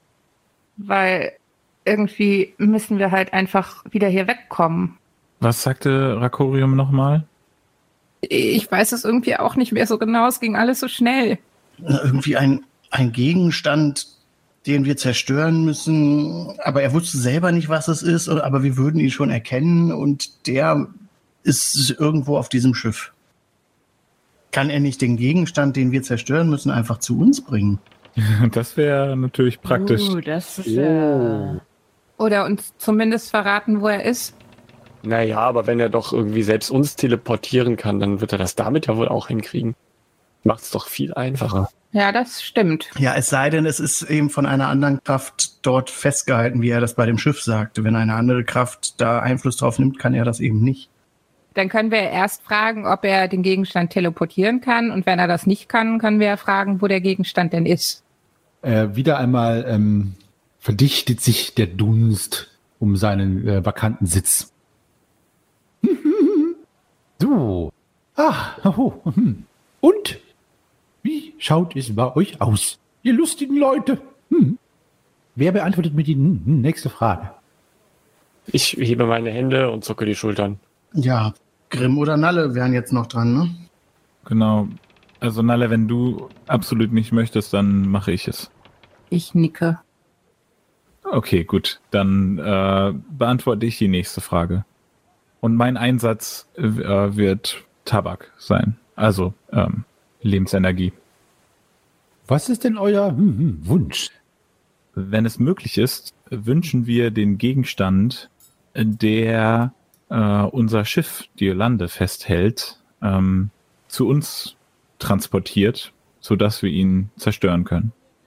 Weil irgendwie müssen wir halt einfach wieder hier wegkommen. Was sagte Rakorium nochmal? Ich weiß es irgendwie auch nicht mehr so genau, es ging alles so schnell. Irgendwie ein Gegenstand, den wir zerstören müssen, aber er wusste selber nicht, was es ist, aber wir würden ihn schon erkennen und der ist irgendwo auf diesem Schiff. Kann er nicht den Gegenstand, den wir zerstören müssen, einfach zu uns bringen? Das wäre natürlich praktisch. Das ist Oder uns zumindest verraten, wo er ist. Naja, aber wenn er doch irgendwie selbst uns teleportieren kann, dann wird er das damit ja wohl auch hinkriegen. Macht's doch viel einfacher. Ja, das stimmt. Ja, es sei denn, es ist eben von einer anderen Kraft dort festgehalten, wie er das bei dem Schiff sagte. Wenn eine andere Kraft da Einfluss drauf nimmt, kann er das eben nicht. Dann können wir erst fragen, ob er den Gegenstand teleportieren kann. Und wenn er das nicht kann, können wir fragen, wo der Gegenstand denn ist. Wieder einmal verdichtet sich der Dunst um seinen vakanten Sitz. So. Und? Wie schaut es bei euch aus, ihr lustigen Leute? Wer beantwortet mir die nächste Frage? Ich hebe meine Hände und zucke die Schultern. Ja, Grimm oder Nalle wären jetzt noch dran, ne? Genau. Also Nalle, wenn du absolut nicht möchtest, dann mache ich es. Ich nicke. Okay, gut. Dann beantworte ich die nächste Frage. Und mein Einsatz wird Tabak sein. Also Lebensenergie. Was ist denn euer Wunsch? Wenn es möglich ist, wünschen wir den Gegenstand, der unser Schiff, die Yolande, festhält, zu uns transportiert, sodass wir ihn zerstören können.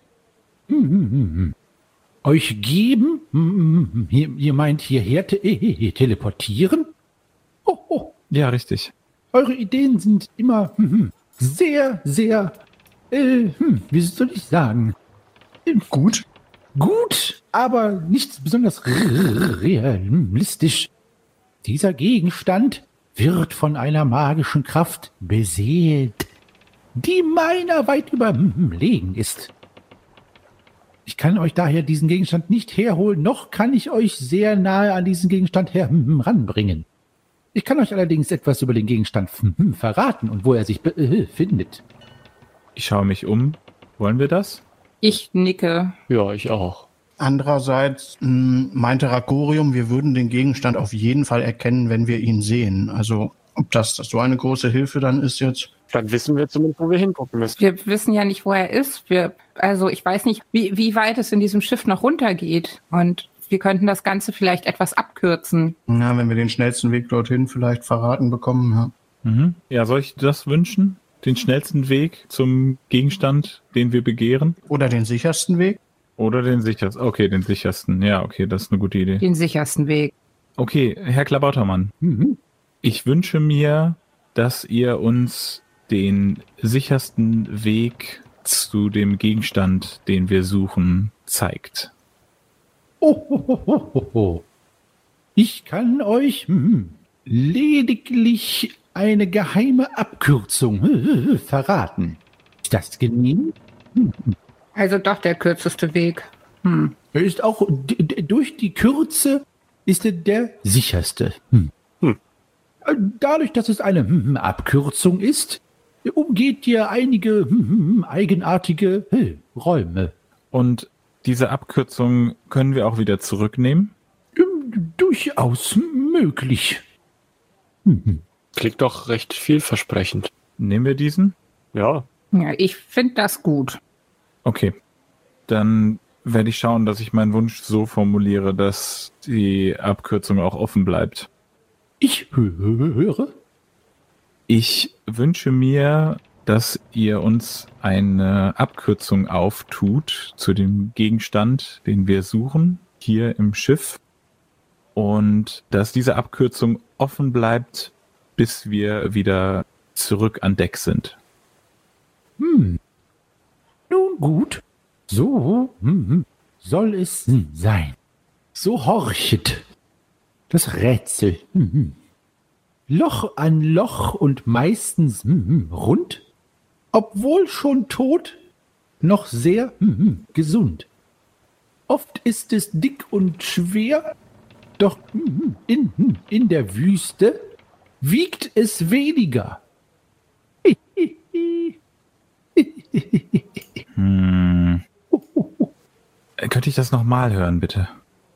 Euch geben? Ihr meint hierher teleportieren? Oh. Ja, richtig. Eure Ideen sind immer sehr, sehr, wie soll ich sagen? Gut. Gut, aber nicht besonders realistisch. Dieser Gegenstand wird von einer magischen Kraft beseelt, die meiner weit überlegen ist. Ich kann euch daher diesen Gegenstand nicht herholen, noch kann ich euch sehr nahe an diesen Gegenstand heranbringen. Ich kann euch allerdings etwas über den Gegenstand verraten und wo er sich befindet. Ich schaue mich um. Wollen wir das? Ich nicke. Ja, ich auch. Andererseits meinte Rakorium, wir würden den Gegenstand auf jeden Fall erkennen, wenn wir ihn sehen. Also ob das so eine große Hilfe dann ist jetzt. Dann wissen wir zumindest, wo wir hingucken müssen. Wir wissen ja nicht, wo er ist. Also ich weiß nicht, wie weit es in diesem Schiff noch runtergeht. Und wir könnten das Ganze vielleicht etwas abkürzen. Na, wenn wir den schnellsten Weg dorthin vielleicht verraten bekommen, ja. Ja, soll ich das wünschen? Den schnellsten Weg zum Gegenstand, den wir begehren? Oder den sichersten Weg? Oder den sichersten? Okay, den sichersten. Ja, okay, das ist eine gute Idee. Den sichersten Weg. Okay, Herr Klabautermann. Ich wünsche mir, dass ihr uns den sichersten Weg zu dem Gegenstand, den wir suchen, zeigt. Ich kann euch lediglich eine geheime Abkürzung verraten. Ist das genehm? Also doch der kürzeste Weg. Er ist auch durch die Kürze ist er der sicherste. Dadurch, dass es eine Abkürzung ist, umgeht ihr einige eigenartige Räume. Und diese Abkürzung können wir auch wieder zurücknehmen? Durchaus möglich. Klingt doch recht vielversprechend. Nehmen wir diesen? Ja. Ja, ich finde das gut. Okay. Dann werde ich schauen, dass ich meinen Wunsch so formuliere, dass die Abkürzung auch offen bleibt. Ich höre. Ich wünsche mir, dass ihr uns eine Abkürzung auftut zu dem Gegenstand, den wir suchen, hier im Schiff. Und dass diese Abkürzung offen bleibt, bis wir wieder zurück an Deck sind. Nun gut, so soll es sein. So horchet das Rätsel. Loch an Loch und meistens rund, obwohl schon tot, noch sehr gesund. Oft ist es dick und schwer, doch in der Wüste wiegt es weniger. Könnte ich das nochmal hören, bitte?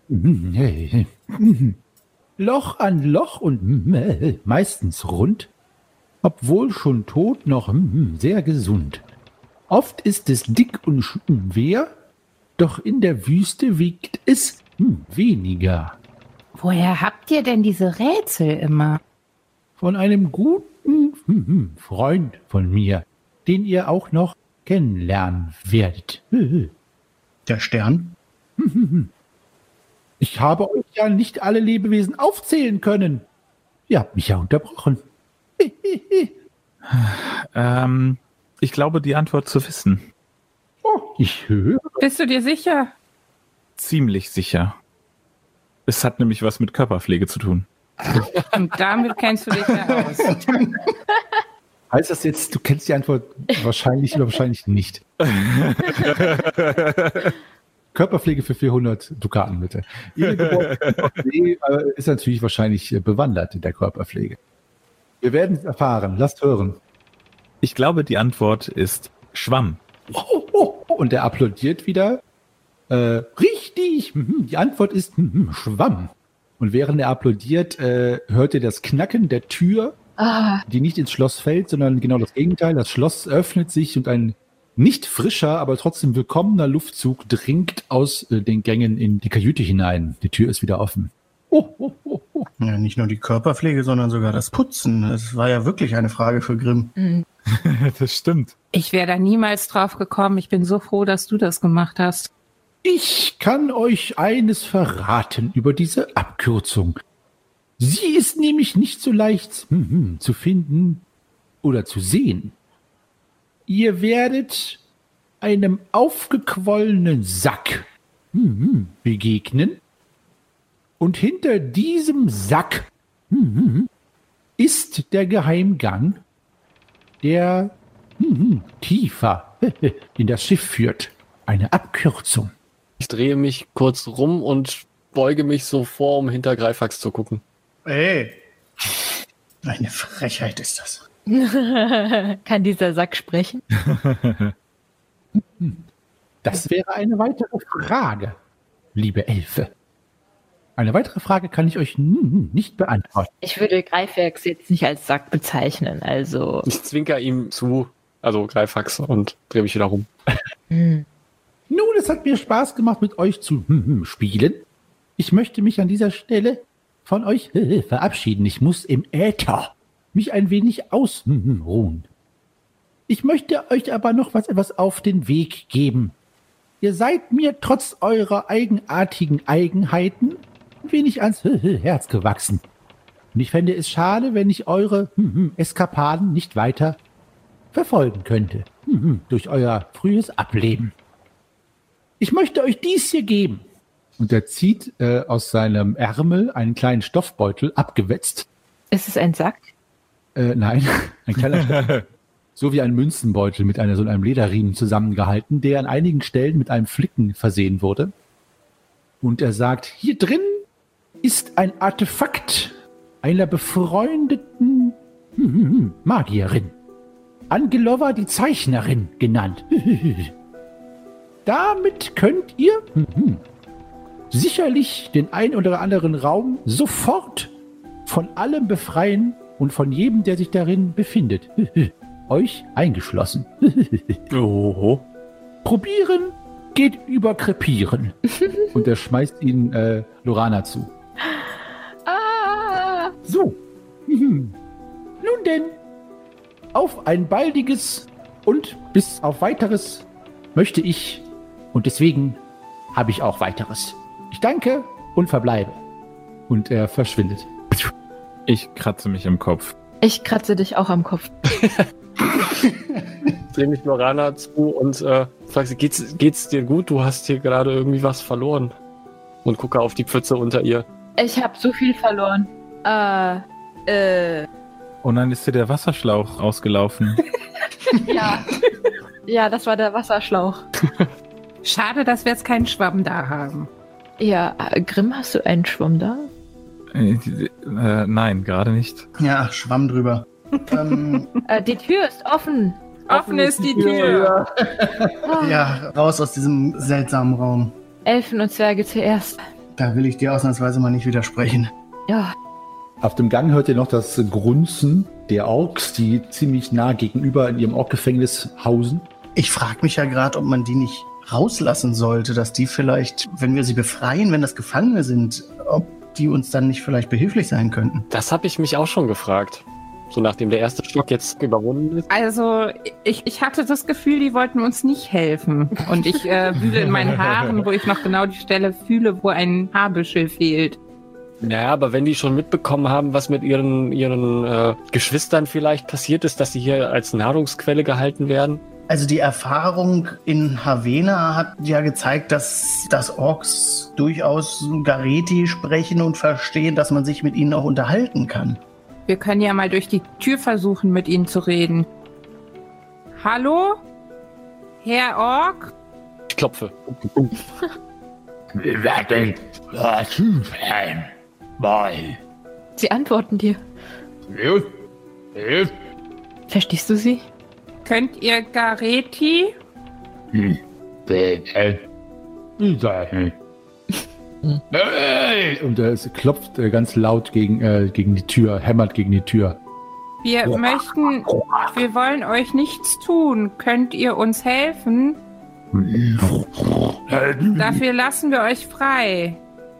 Loch an Loch und meistens rund, obwohl schon tot, noch sehr gesund. Oft ist es dick und schwer, doch in der Wüste wiegt es weniger. Woher habt ihr denn diese Rätsel immer? Von einem guten Freund von mir, den ihr auch noch kennenlernen werdet. Der Stern? Ich habe euch ja nicht alle Lebewesen aufzählen können. Ihr habt mich ja unterbrochen. Ich glaube, die Antwort zu wissen. Oh, ich höre. Bist du dir sicher? Ziemlich sicher. Es hat nämlich was mit Körperpflege zu tun. Und damit kennst du dich ja aus. Heißt das jetzt, du kennst die Antwort wahrscheinlich oder wahrscheinlich nicht? Körperpflege für 400 Dukaten, bitte. Jede ist natürlich wahrscheinlich bewandert in der Körperpflege. Wir werden es erfahren. Lasst hören. Ich glaube, die Antwort ist Schwamm. Und er applaudiert wieder Richtig. Die Antwort ist Schwamm. Und während er applaudiert, hört ihr das Knacken der Tür, die nicht ins Schloss fällt, sondern genau das Gegenteil. Das Schloss öffnet sich und ein nicht frischer, aber trotzdem willkommener Luftzug dringt aus den Gängen in die Kajüte hinein. Die Tür ist wieder offen. Ja, nicht nur die Körperpflege, sondern sogar das Putzen. Das war ja wirklich eine Frage für Grimm. Das stimmt. Ich wäre da niemals drauf gekommen. Ich bin so froh, dass du das gemacht hast. Ich kann euch eines verraten über diese Abkürzung. Sie ist nämlich nicht so leicht zu finden oder zu sehen. Ihr werdet einem aufgequollenen Sack begegnen. Und hinter diesem Sack ist der Geheimgang, der tiefer in das Schiff führt. Eine Abkürzung. Ich drehe mich kurz rum und beuge mich so vor, um hinter Greifax zu gucken. Ey, eine Frechheit ist das. Kann dieser Sack sprechen? Das wäre eine weitere Frage, liebe Elfe. Eine weitere Frage kann ich euch nicht beantworten. Ich würde Greifax jetzt nicht als Sack bezeichnen, also... Ich zwinker ihm zu, also Greifax, und drehe mich wieder rum. Nun, es hat mir Spaß gemacht, mit euch zu spielen. Ich möchte mich an dieser Stelle von euch verabschieden. Ich muss im Äther mich ein wenig ausruhen. Ich möchte euch aber noch etwas auf den Weg geben. Ihr seid mir trotz eurer eigenartigen Eigenheiten ein wenig ans Herz gewachsen. Und ich fände es schade, wenn ich eure Eskapaden nicht weiter verfolgen könnte. Durch euer frühes Ableben. Ich möchte euch dies hier geben. Und er zieht aus seinem Ärmel einen kleinen Stoffbeutel, abgewetzt. Ist es ein Sack? Nein, ein kleiner Stoffbeutel. So wie ein Münzenbeutel mit so einem Lederriemen zusammengehalten, der an einigen Stellen mit einem Flicken versehen wurde. Und er sagt, hier drin ist ein Artefakt einer befreundeten Magierin. Angelova die Zeichnerin genannt. Damit könnt ihr sicherlich den ein oder anderen Raum sofort von allem befreien und von jedem, der sich darin befindet. Euch eingeschlossen. Oho. Probieren geht über Krepieren. Und er schmeißt ihn Lorana zu. So. Nun denn, auf ein baldiges und bis auf weiteres möchte ich, und deswegen habe ich auch weiteres. Ich danke und verbleibe. Und er verschwindet. Ich kratze mich im Kopf. Ich kratze dich auch am Kopf. Drehe mich Lorana zu und frage sie, geht's dir gut? Du hast hier gerade irgendwie was verloren. Und gucke auf die Pfütze unter ihr. Ich habe so viel verloren. Und dann ist dir der Wasserschlauch ausgelaufen. Ja. Ja, das war der Wasserschlauch. Schade, dass wir jetzt keinen Schwamm da haben. Ja, Grimm, hast du einen Schwamm da? Nein, gerade nicht. Ja, Schwamm drüber. Die Tür ist offen. Offen ist die Tür. Ja, raus aus diesem seltsamen Raum. Elfen und Zwerge zuerst. Da will ich dir ausnahmsweise mal nicht widersprechen. Ja. Auf dem Gang hört ihr noch das Grunzen der Orks, die ziemlich nah gegenüber in ihrem Orkgefängnis hausen. Ich frage mich ja gerade, ob man die nicht rauslassen sollte, dass die vielleicht, wenn wir sie befreien, wenn das Gefangene sind, ob die uns dann nicht vielleicht behilflich sein könnten. Das habe ich mich auch schon gefragt. So nachdem der erste Stock jetzt überwunden ist. Also, ich hatte das Gefühl, die wollten uns nicht helfen. Und ich wühle in meinen Haaren, wo ich noch genau die Stelle fühle, wo ein Haarbüschel fehlt. Naja, aber wenn die schon mitbekommen haben, was mit ihren Geschwistern vielleicht passiert ist, dass sie hier als Nahrungsquelle gehalten werden. Also die Erfahrung in Havena hat ja gezeigt, dass Orks durchaus Gareti sprechen und verstehen, dass man sich mit ihnen auch unterhalten kann. Wir können ja mal durch die Tür versuchen, mit ihnen zu reden. Hallo? Herr Ork? Ich klopfe. Sie antworten dir. Verstehst du sie? Könnt ihr Gareti? Und es klopft ganz laut gegen die Tür, hämmert gegen die Tür. Wir wollen euch nichts tun. Könnt ihr uns helfen? Dafür lassen wir euch frei.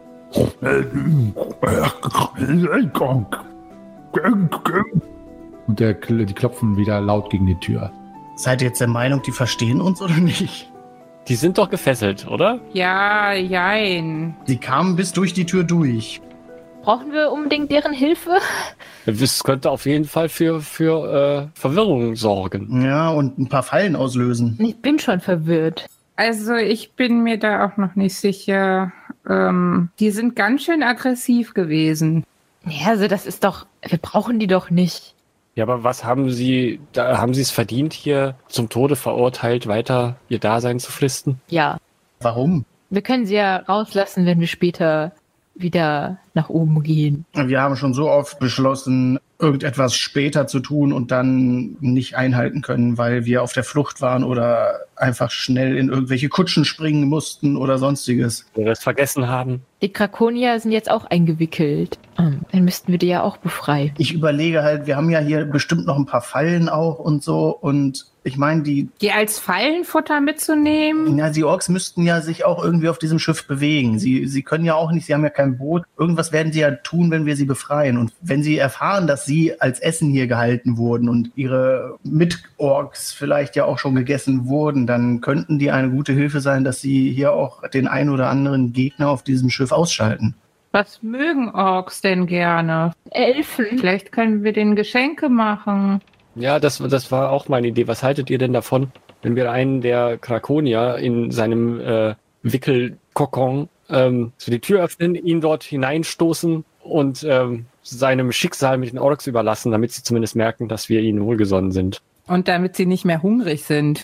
Und die klopfen wieder laut gegen die Tür. Seid ihr jetzt der Meinung, die verstehen uns oder nicht? Die sind doch gefesselt, oder? Ja, jein. Sie kamen bis durch die Tür durch. Brauchen wir unbedingt deren Hilfe? Das könnte auf jeden Fall für Verwirrung sorgen. Ja, und ein paar Fallen auslösen. Ich bin schon verwirrt. Also ich bin mir da auch noch nicht sicher. Die sind ganz schön aggressiv gewesen. Ja, also das ist doch, wir brauchen die doch nicht. Ja, aber was haben Sie es verdient, hier zum Tode verurteilt, weiter Ihr Dasein zu fristen? Ja, Warum? wir können sie ja rauslassen, wenn wir später wieder nach oben gehen. Wir haben schon so oft beschlossen, irgendetwas später zu tun und dann nicht einhalten können, weil wir auf der Flucht waren oder einfach schnell in irgendwelche Kutschen springen mussten oder sonstiges. Oder es vergessen haben. Die Krakonier sind jetzt auch eingewickelt. Dann müssten wir die ja auch befreien. Ich überlege halt, wir haben ja hier bestimmt noch ein paar Fallen auch und so und ich meine, die als Fallenfutter mitzunehmen? Orks müssten ja sich auch irgendwie auf diesem Schiff bewegen. Sie können ja auch nicht, sie haben ja kein Boot. Irgendwas werden sie ja tun, wenn wir sie befreien. Und wenn sie erfahren, dass sie als Essen hier gehalten wurden und ihre Mit-Orks vielleicht ja auch schon gegessen wurden, dann könnten die eine gute Hilfe sein, dass sie hier auch den ein oder anderen Gegner auf diesem Schiff ausschalten. Was mögen Orks denn gerne? Elfen. Vielleicht können wir denen Geschenke machen. Ja, das war auch meine Idee. Was haltet ihr denn davon, wenn wir einen der Krakonier in seinem Wickelkokon so die Tür öffnen, ihn dort hineinstoßen und seinem Schicksal mit den Orks überlassen, damit sie zumindest merken, dass wir ihnen wohlgesonnen sind? Und damit sie nicht mehr hungrig sind.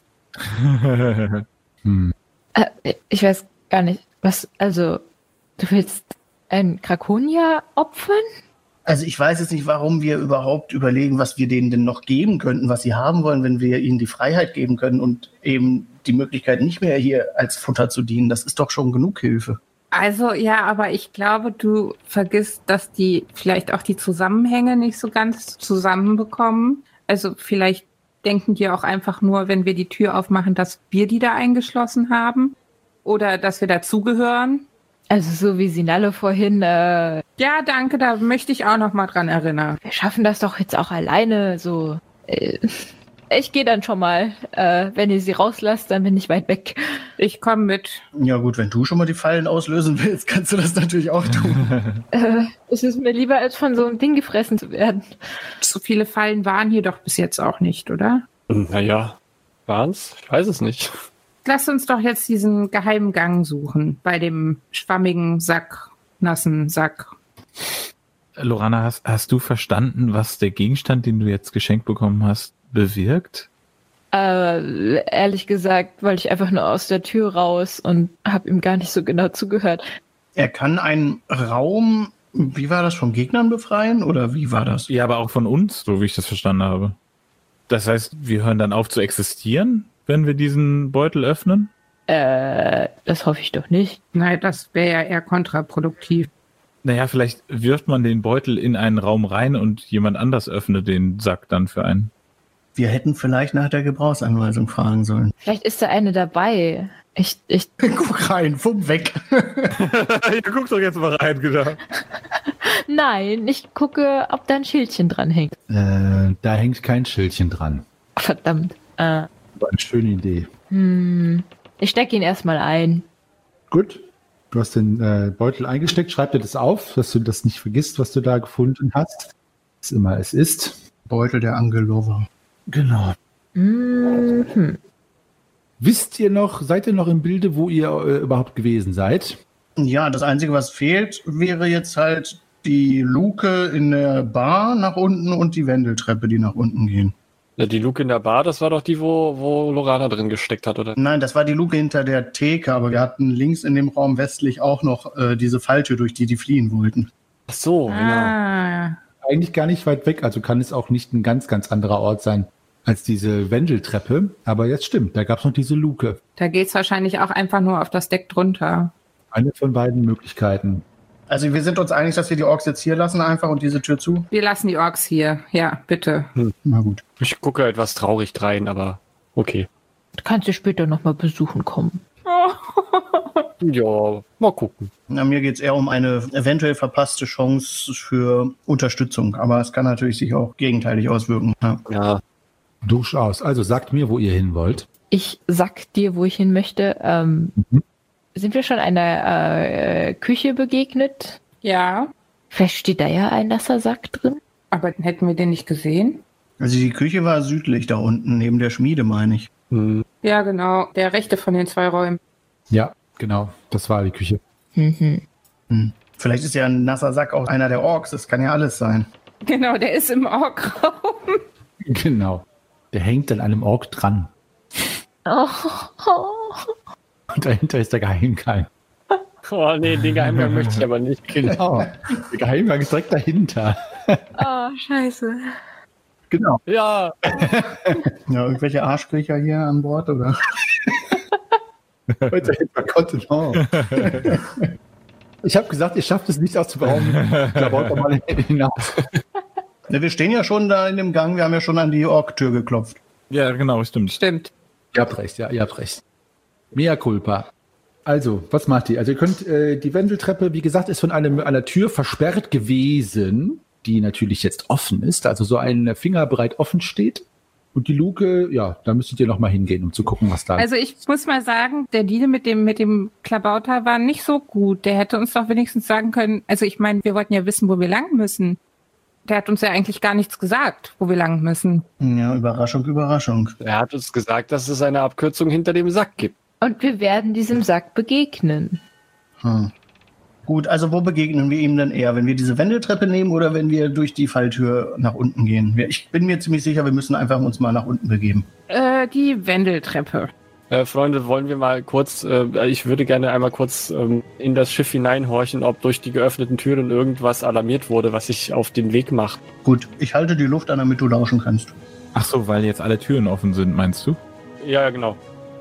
Ich weiß gar nicht, du willst einen Krakonier opfern? Also ich weiß jetzt nicht, warum wir überhaupt überlegen, was wir denen denn noch geben könnten, was sie haben wollen, wenn wir ihnen die Freiheit geben können und eben die Möglichkeit, nicht mehr hier als Futter zu dienen. Das ist doch schon genug Hilfe. Also ja, aber ich glaube, du vergisst, dass die vielleicht auch die Zusammenhänge nicht so ganz zusammenbekommen. Also vielleicht denken die auch einfach nur, wenn wir die Tür aufmachen, dass wir die da eingeschlossen haben oder dass wir dazugehören. Also so wie Sinalle vorhin, Ja, danke, da möchte ich auch noch mal dran erinnern. wir schaffen das doch jetzt auch alleine, so. Ich gehe dann schon mal. Wenn ihr sie rauslasst, dann bin ich weit weg. Ich komme mit. Ja gut, wenn du schon mal die Fallen auslösen willst, kannst du das natürlich auch tun. Es ist mir lieber, als von so einem Ding gefressen zu werden. So viele Fallen waren hier doch bis jetzt auch nicht, oder? Naja, waren's? Ich weiß es nicht. Lass uns doch jetzt diesen geheimen Gang suchen. Bei dem schwammigen Sack, nassen Sack. Lorana, hast du verstanden, was der Gegenstand, den du jetzt geschenkt bekommen hast, bewirkt? Ehrlich gesagt, wollte ich einfach nur aus der Tür raus und habe ihm gar nicht so genau zugehört. Er kann einen Raum, wie war das, von Gegnern befreien oder wie war das? Ja, aber auch von uns, so wie ich das verstanden habe. Das heißt, wir hören dann auf zu existieren, wenn wir diesen Beutel öffnen? Das hoffe ich doch nicht. Nein, das wäre ja eher kontraproduktiv. Naja, vielleicht wirft man den Beutel in einen Raum rein und jemand anders öffnet den Sack dann für einen. Wir hätten vielleicht nach der Gebrauchsanweisung fragen sollen. Vielleicht ist da eine dabei. Ich Guck rein, fumm, weg. Ja, guck doch jetzt mal rein, genau. Nein, ich gucke, ob da ein Schildchen dran hängt. Da hängt kein Schildchen dran. Verdammt. War eine schöne Idee. Ich stecke ihn erstmal ein. Gut. Du hast den Beutel eingesteckt. Schreib dir das auf, dass du das nicht vergisst, was du da gefunden hast. Was immer es ist. Beutel der Angelova. Genau. Wisst ihr noch, seid ihr noch im Bilde, wo ihr überhaupt gewesen seid? Ja, das Einzige, was fehlt, wäre jetzt halt die Luke in der Bar nach unten und die Wendeltreppe, die nach unten gehen. Ja, die Luke in der Bar, das war doch die, wo Lorana drin gesteckt hat, oder? Nein, das war die Luke hinter der Theke, aber wir hatten links in dem Raum westlich auch noch diese Falltür, durch die fliehen wollten. Ach so, genau. Ah, Eigentlich gar nicht weit weg, also kann es auch nicht ein ganz, ganz anderer Ort sein. als diese Wendeltreppe. Aber jetzt stimmt, da gab es noch diese Luke. Da geht's wahrscheinlich auch einfach nur auf das Deck drunter. Eine von beiden Möglichkeiten. Also wir sind uns einig, dass wir die Orks jetzt hier lassen einfach und diese Tür zu? Wir lassen die Orks hier. Ja, bitte. Na gut. Ich gucke etwas traurig rein, aber okay. Du kannst du später nochmal besuchen kommen. Ja, mal gucken. Na, mir geht es eher um eine eventuell verpasste Chance für Unterstützung. Aber es kann natürlich sich auch gegenteilig auswirken. Ja. Ja, Durchaus. Also sagt mir, wo ihr hin wollt. Ich sag dir, wo ich hin möchte. Sind wir schon einer Küche begegnet? Ja, Vielleicht steht da ja ein nasser Sack drin. aber hätten wir den nicht gesehen? Also die Küche war südlich da unten, neben der Schmiede, meine ich. Ja, genau. Der rechte von den 2 Räumen. Ja, genau. Das war die Küche. Vielleicht ist ja ein nasser Sack auch einer der Orks. Das kann ja alles sein. Genau, der ist im Ork-Raum. Genau. Der hängt an einem Ork dran. Oh. Und dahinter ist der Geheimgang. oh nee, den Geheimgang möchte ich aber nicht. Genau. Der Geheimgang ist direkt dahinter. Oh, scheiße. Genau. Ja, Ja, irgendwelche Arschkriecher hier an Bord, oder? Ich habe gesagt, ihr schafft es nicht auszubauen. Da baut doch mal hinaus. Ja, wir stehen ja schon da in dem Gang. Wir haben ja schon an die Ork-Tür geklopft. Ja, genau, stimmt. Stimmt. Ihr habt recht, ja, ihr habt recht. Mea culpa. Also, was macht ihr? Also ihr könnt, die Wendeltreppe, wie gesagt, ist von einer Tür versperrt gewesen, die natürlich jetzt offen ist, also so ein Fingerbreit offen steht. Und die Luke, ja, da müsstet ihr noch mal hingehen, um zu gucken, was da ist. Also ich muss mal sagen, der Deal mit dem Klabauter war nicht so gut. Der hätte uns doch wenigstens sagen können, also ich meine, wir wollten ja wissen, wo wir lang müssen. Der hat uns ja eigentlich gar nichts gesagt, wo wir lang müssen. Ja, Überraschung, Überraschung. er hat uns gesagt, dass es eine Abkürzung hinter dem Sack gibt. Und wir werden diesem Sack begegnen. Gut, also wo begegnen wir ihm denn eher? Wenn wir diese Wendeltreppe nehmen oder wenn wir durch die Falltür nach unten gehen? Ich bin mir ziemlich sicher, wir müssen einfach uns mal nach unten begeben. Die Wendeltreppe. Freunde, wollen wir mal kurz, ich würde gerne einmal kurz in das Schiff hineinhorchen, ob durch die geöffneten Türen irgendwas alarmiert wurde, was sich auf den Weg macht. Gut, ich halte die Luft an, damit du lauschen kannst. Ach so, weil jetzt alle Türen offen sind, meinst du? Ja, genau.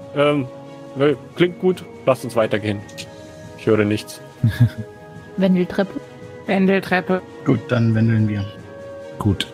Nö, klingt gut, lasst uns weitergehen. Ich höre nichts. Wendeltreppe. Wendeltreppe. Gut, dann wendeln wir. Gut.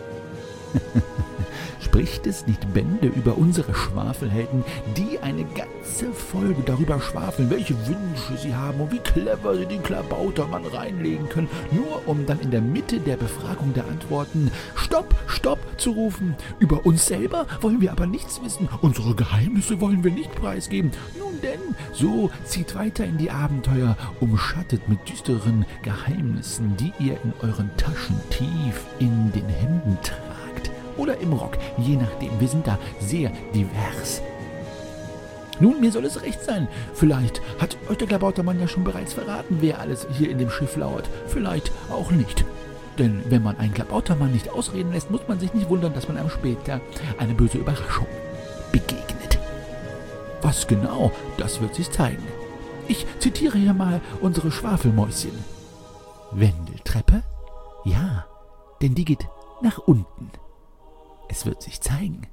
Spricht es nicht Bände über unsere Schwafelhelden, die eine ganze Folge darüber schwafeln, welche Wünsche sie haben und wie clever sie den Klabautermann reinlegen können, nur um dann in der Mitte der Befragung der Antworten Stopp, Stopp zu rufen. Über uns selber wollen wir aber nichts wissen, unsere Geheimnisse wollen wir nicht preisgeben. Nun denn, so zieht weiter in die Abenteuer, umschattet mit düsteren Geheimnissen, die ihr in euren Taschen tief in den Händen tragt. Oder im Rock, je nachdem. Wir sind da sehr divers. Nun, mir soll es recht sein. Vielleicht hat euch der Klabautermann ja schon bereits verraten, wer alles hier in dem Schiff lauert. Vielleicht auch nicht. Denn wenn man einen Klabautermann nicht ausreden lässt, muss man sich nicht wundern, dass man einem später eine böse Überraschung begegnet. Was genau, das wird sich zeigen. Ich zitiere hier mal unsere Schwafelmäuschen. Wendeltreppe? Ja, denn die geht nach unten. Es wird sich zeigen.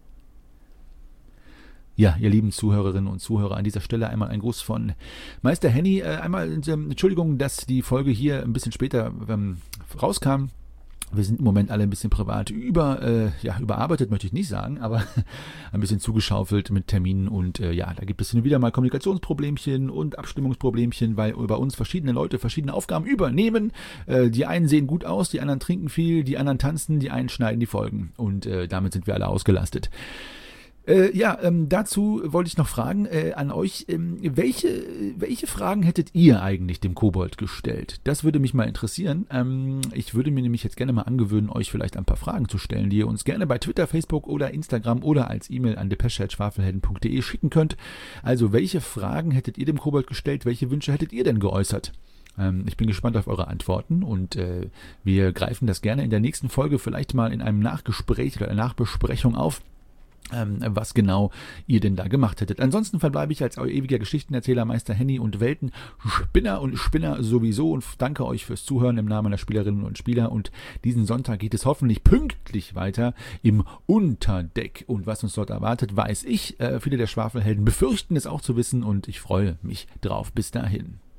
Ja, ihr lieben Zuhörerinnen und Zuhörer, an dieser Stelle einmal ein Gruß von Meister Henny. Einmal Entschuldigung, dass die Folge hier ein bisschen später rauskam. Wir sind im Moment alle ein bisschen privat überarbeitet, möchte ich nicht sagen, aber ein bisschen zugeschaufelt mit Terminen und da gibt es hin und wieder mal Kommunikationsproblemchen und Abstimmungsproblemchen, weil bei uns verschiedene Leute verschiedene Aufgaben übernehmen. Die einen sehen gut aus, die anderen trinken viel, die anderen tanzen, die einen schneiden die Folgen und damit sind wir alle ausgelastet. Dazu wollte ich noch fragen an euch, welche Fragen hättet ihr eigentlich dem Kobold gestellt? Das würde mich mal interessieren. Ich würde mir nämlich jetzt gerne mal angewöhnen, euch vielleicht ein paar Fragen zu stellen, die ihr uns gerne bei Twitter, Facebook oder Instagram oder als E-Mail an depesche@schwafelhelden.de schicken könnt. Also, welche Fragen hättet ihr dem Kobold gestellt? Welche Wünsche hättet ihr denn geäußert? Ich bin gespannt auf eure Antworten und wir greifen das gerne in der nächsten Folge vielleicht mal in einem Nachgespräch oder einer Nachbesprechung auf. was genau ihr denn da gemacht hättet. Ansonsten verbleibe ich als euer ewiger Geschichtenerzähler Meister Henny und Weltenspinner und Spinner sowieso und danke euch fürs Zuhören im Namen der Spielerinnen und Spieler und diesen Sonntag geht es hoffentlich pünktlich weiter im Unterdeck und was uns dort erwartet, weiß ich. Viele der Schwafelhelden befürchten es auch zu wissen und ich freue mich drauf. Bis dahin.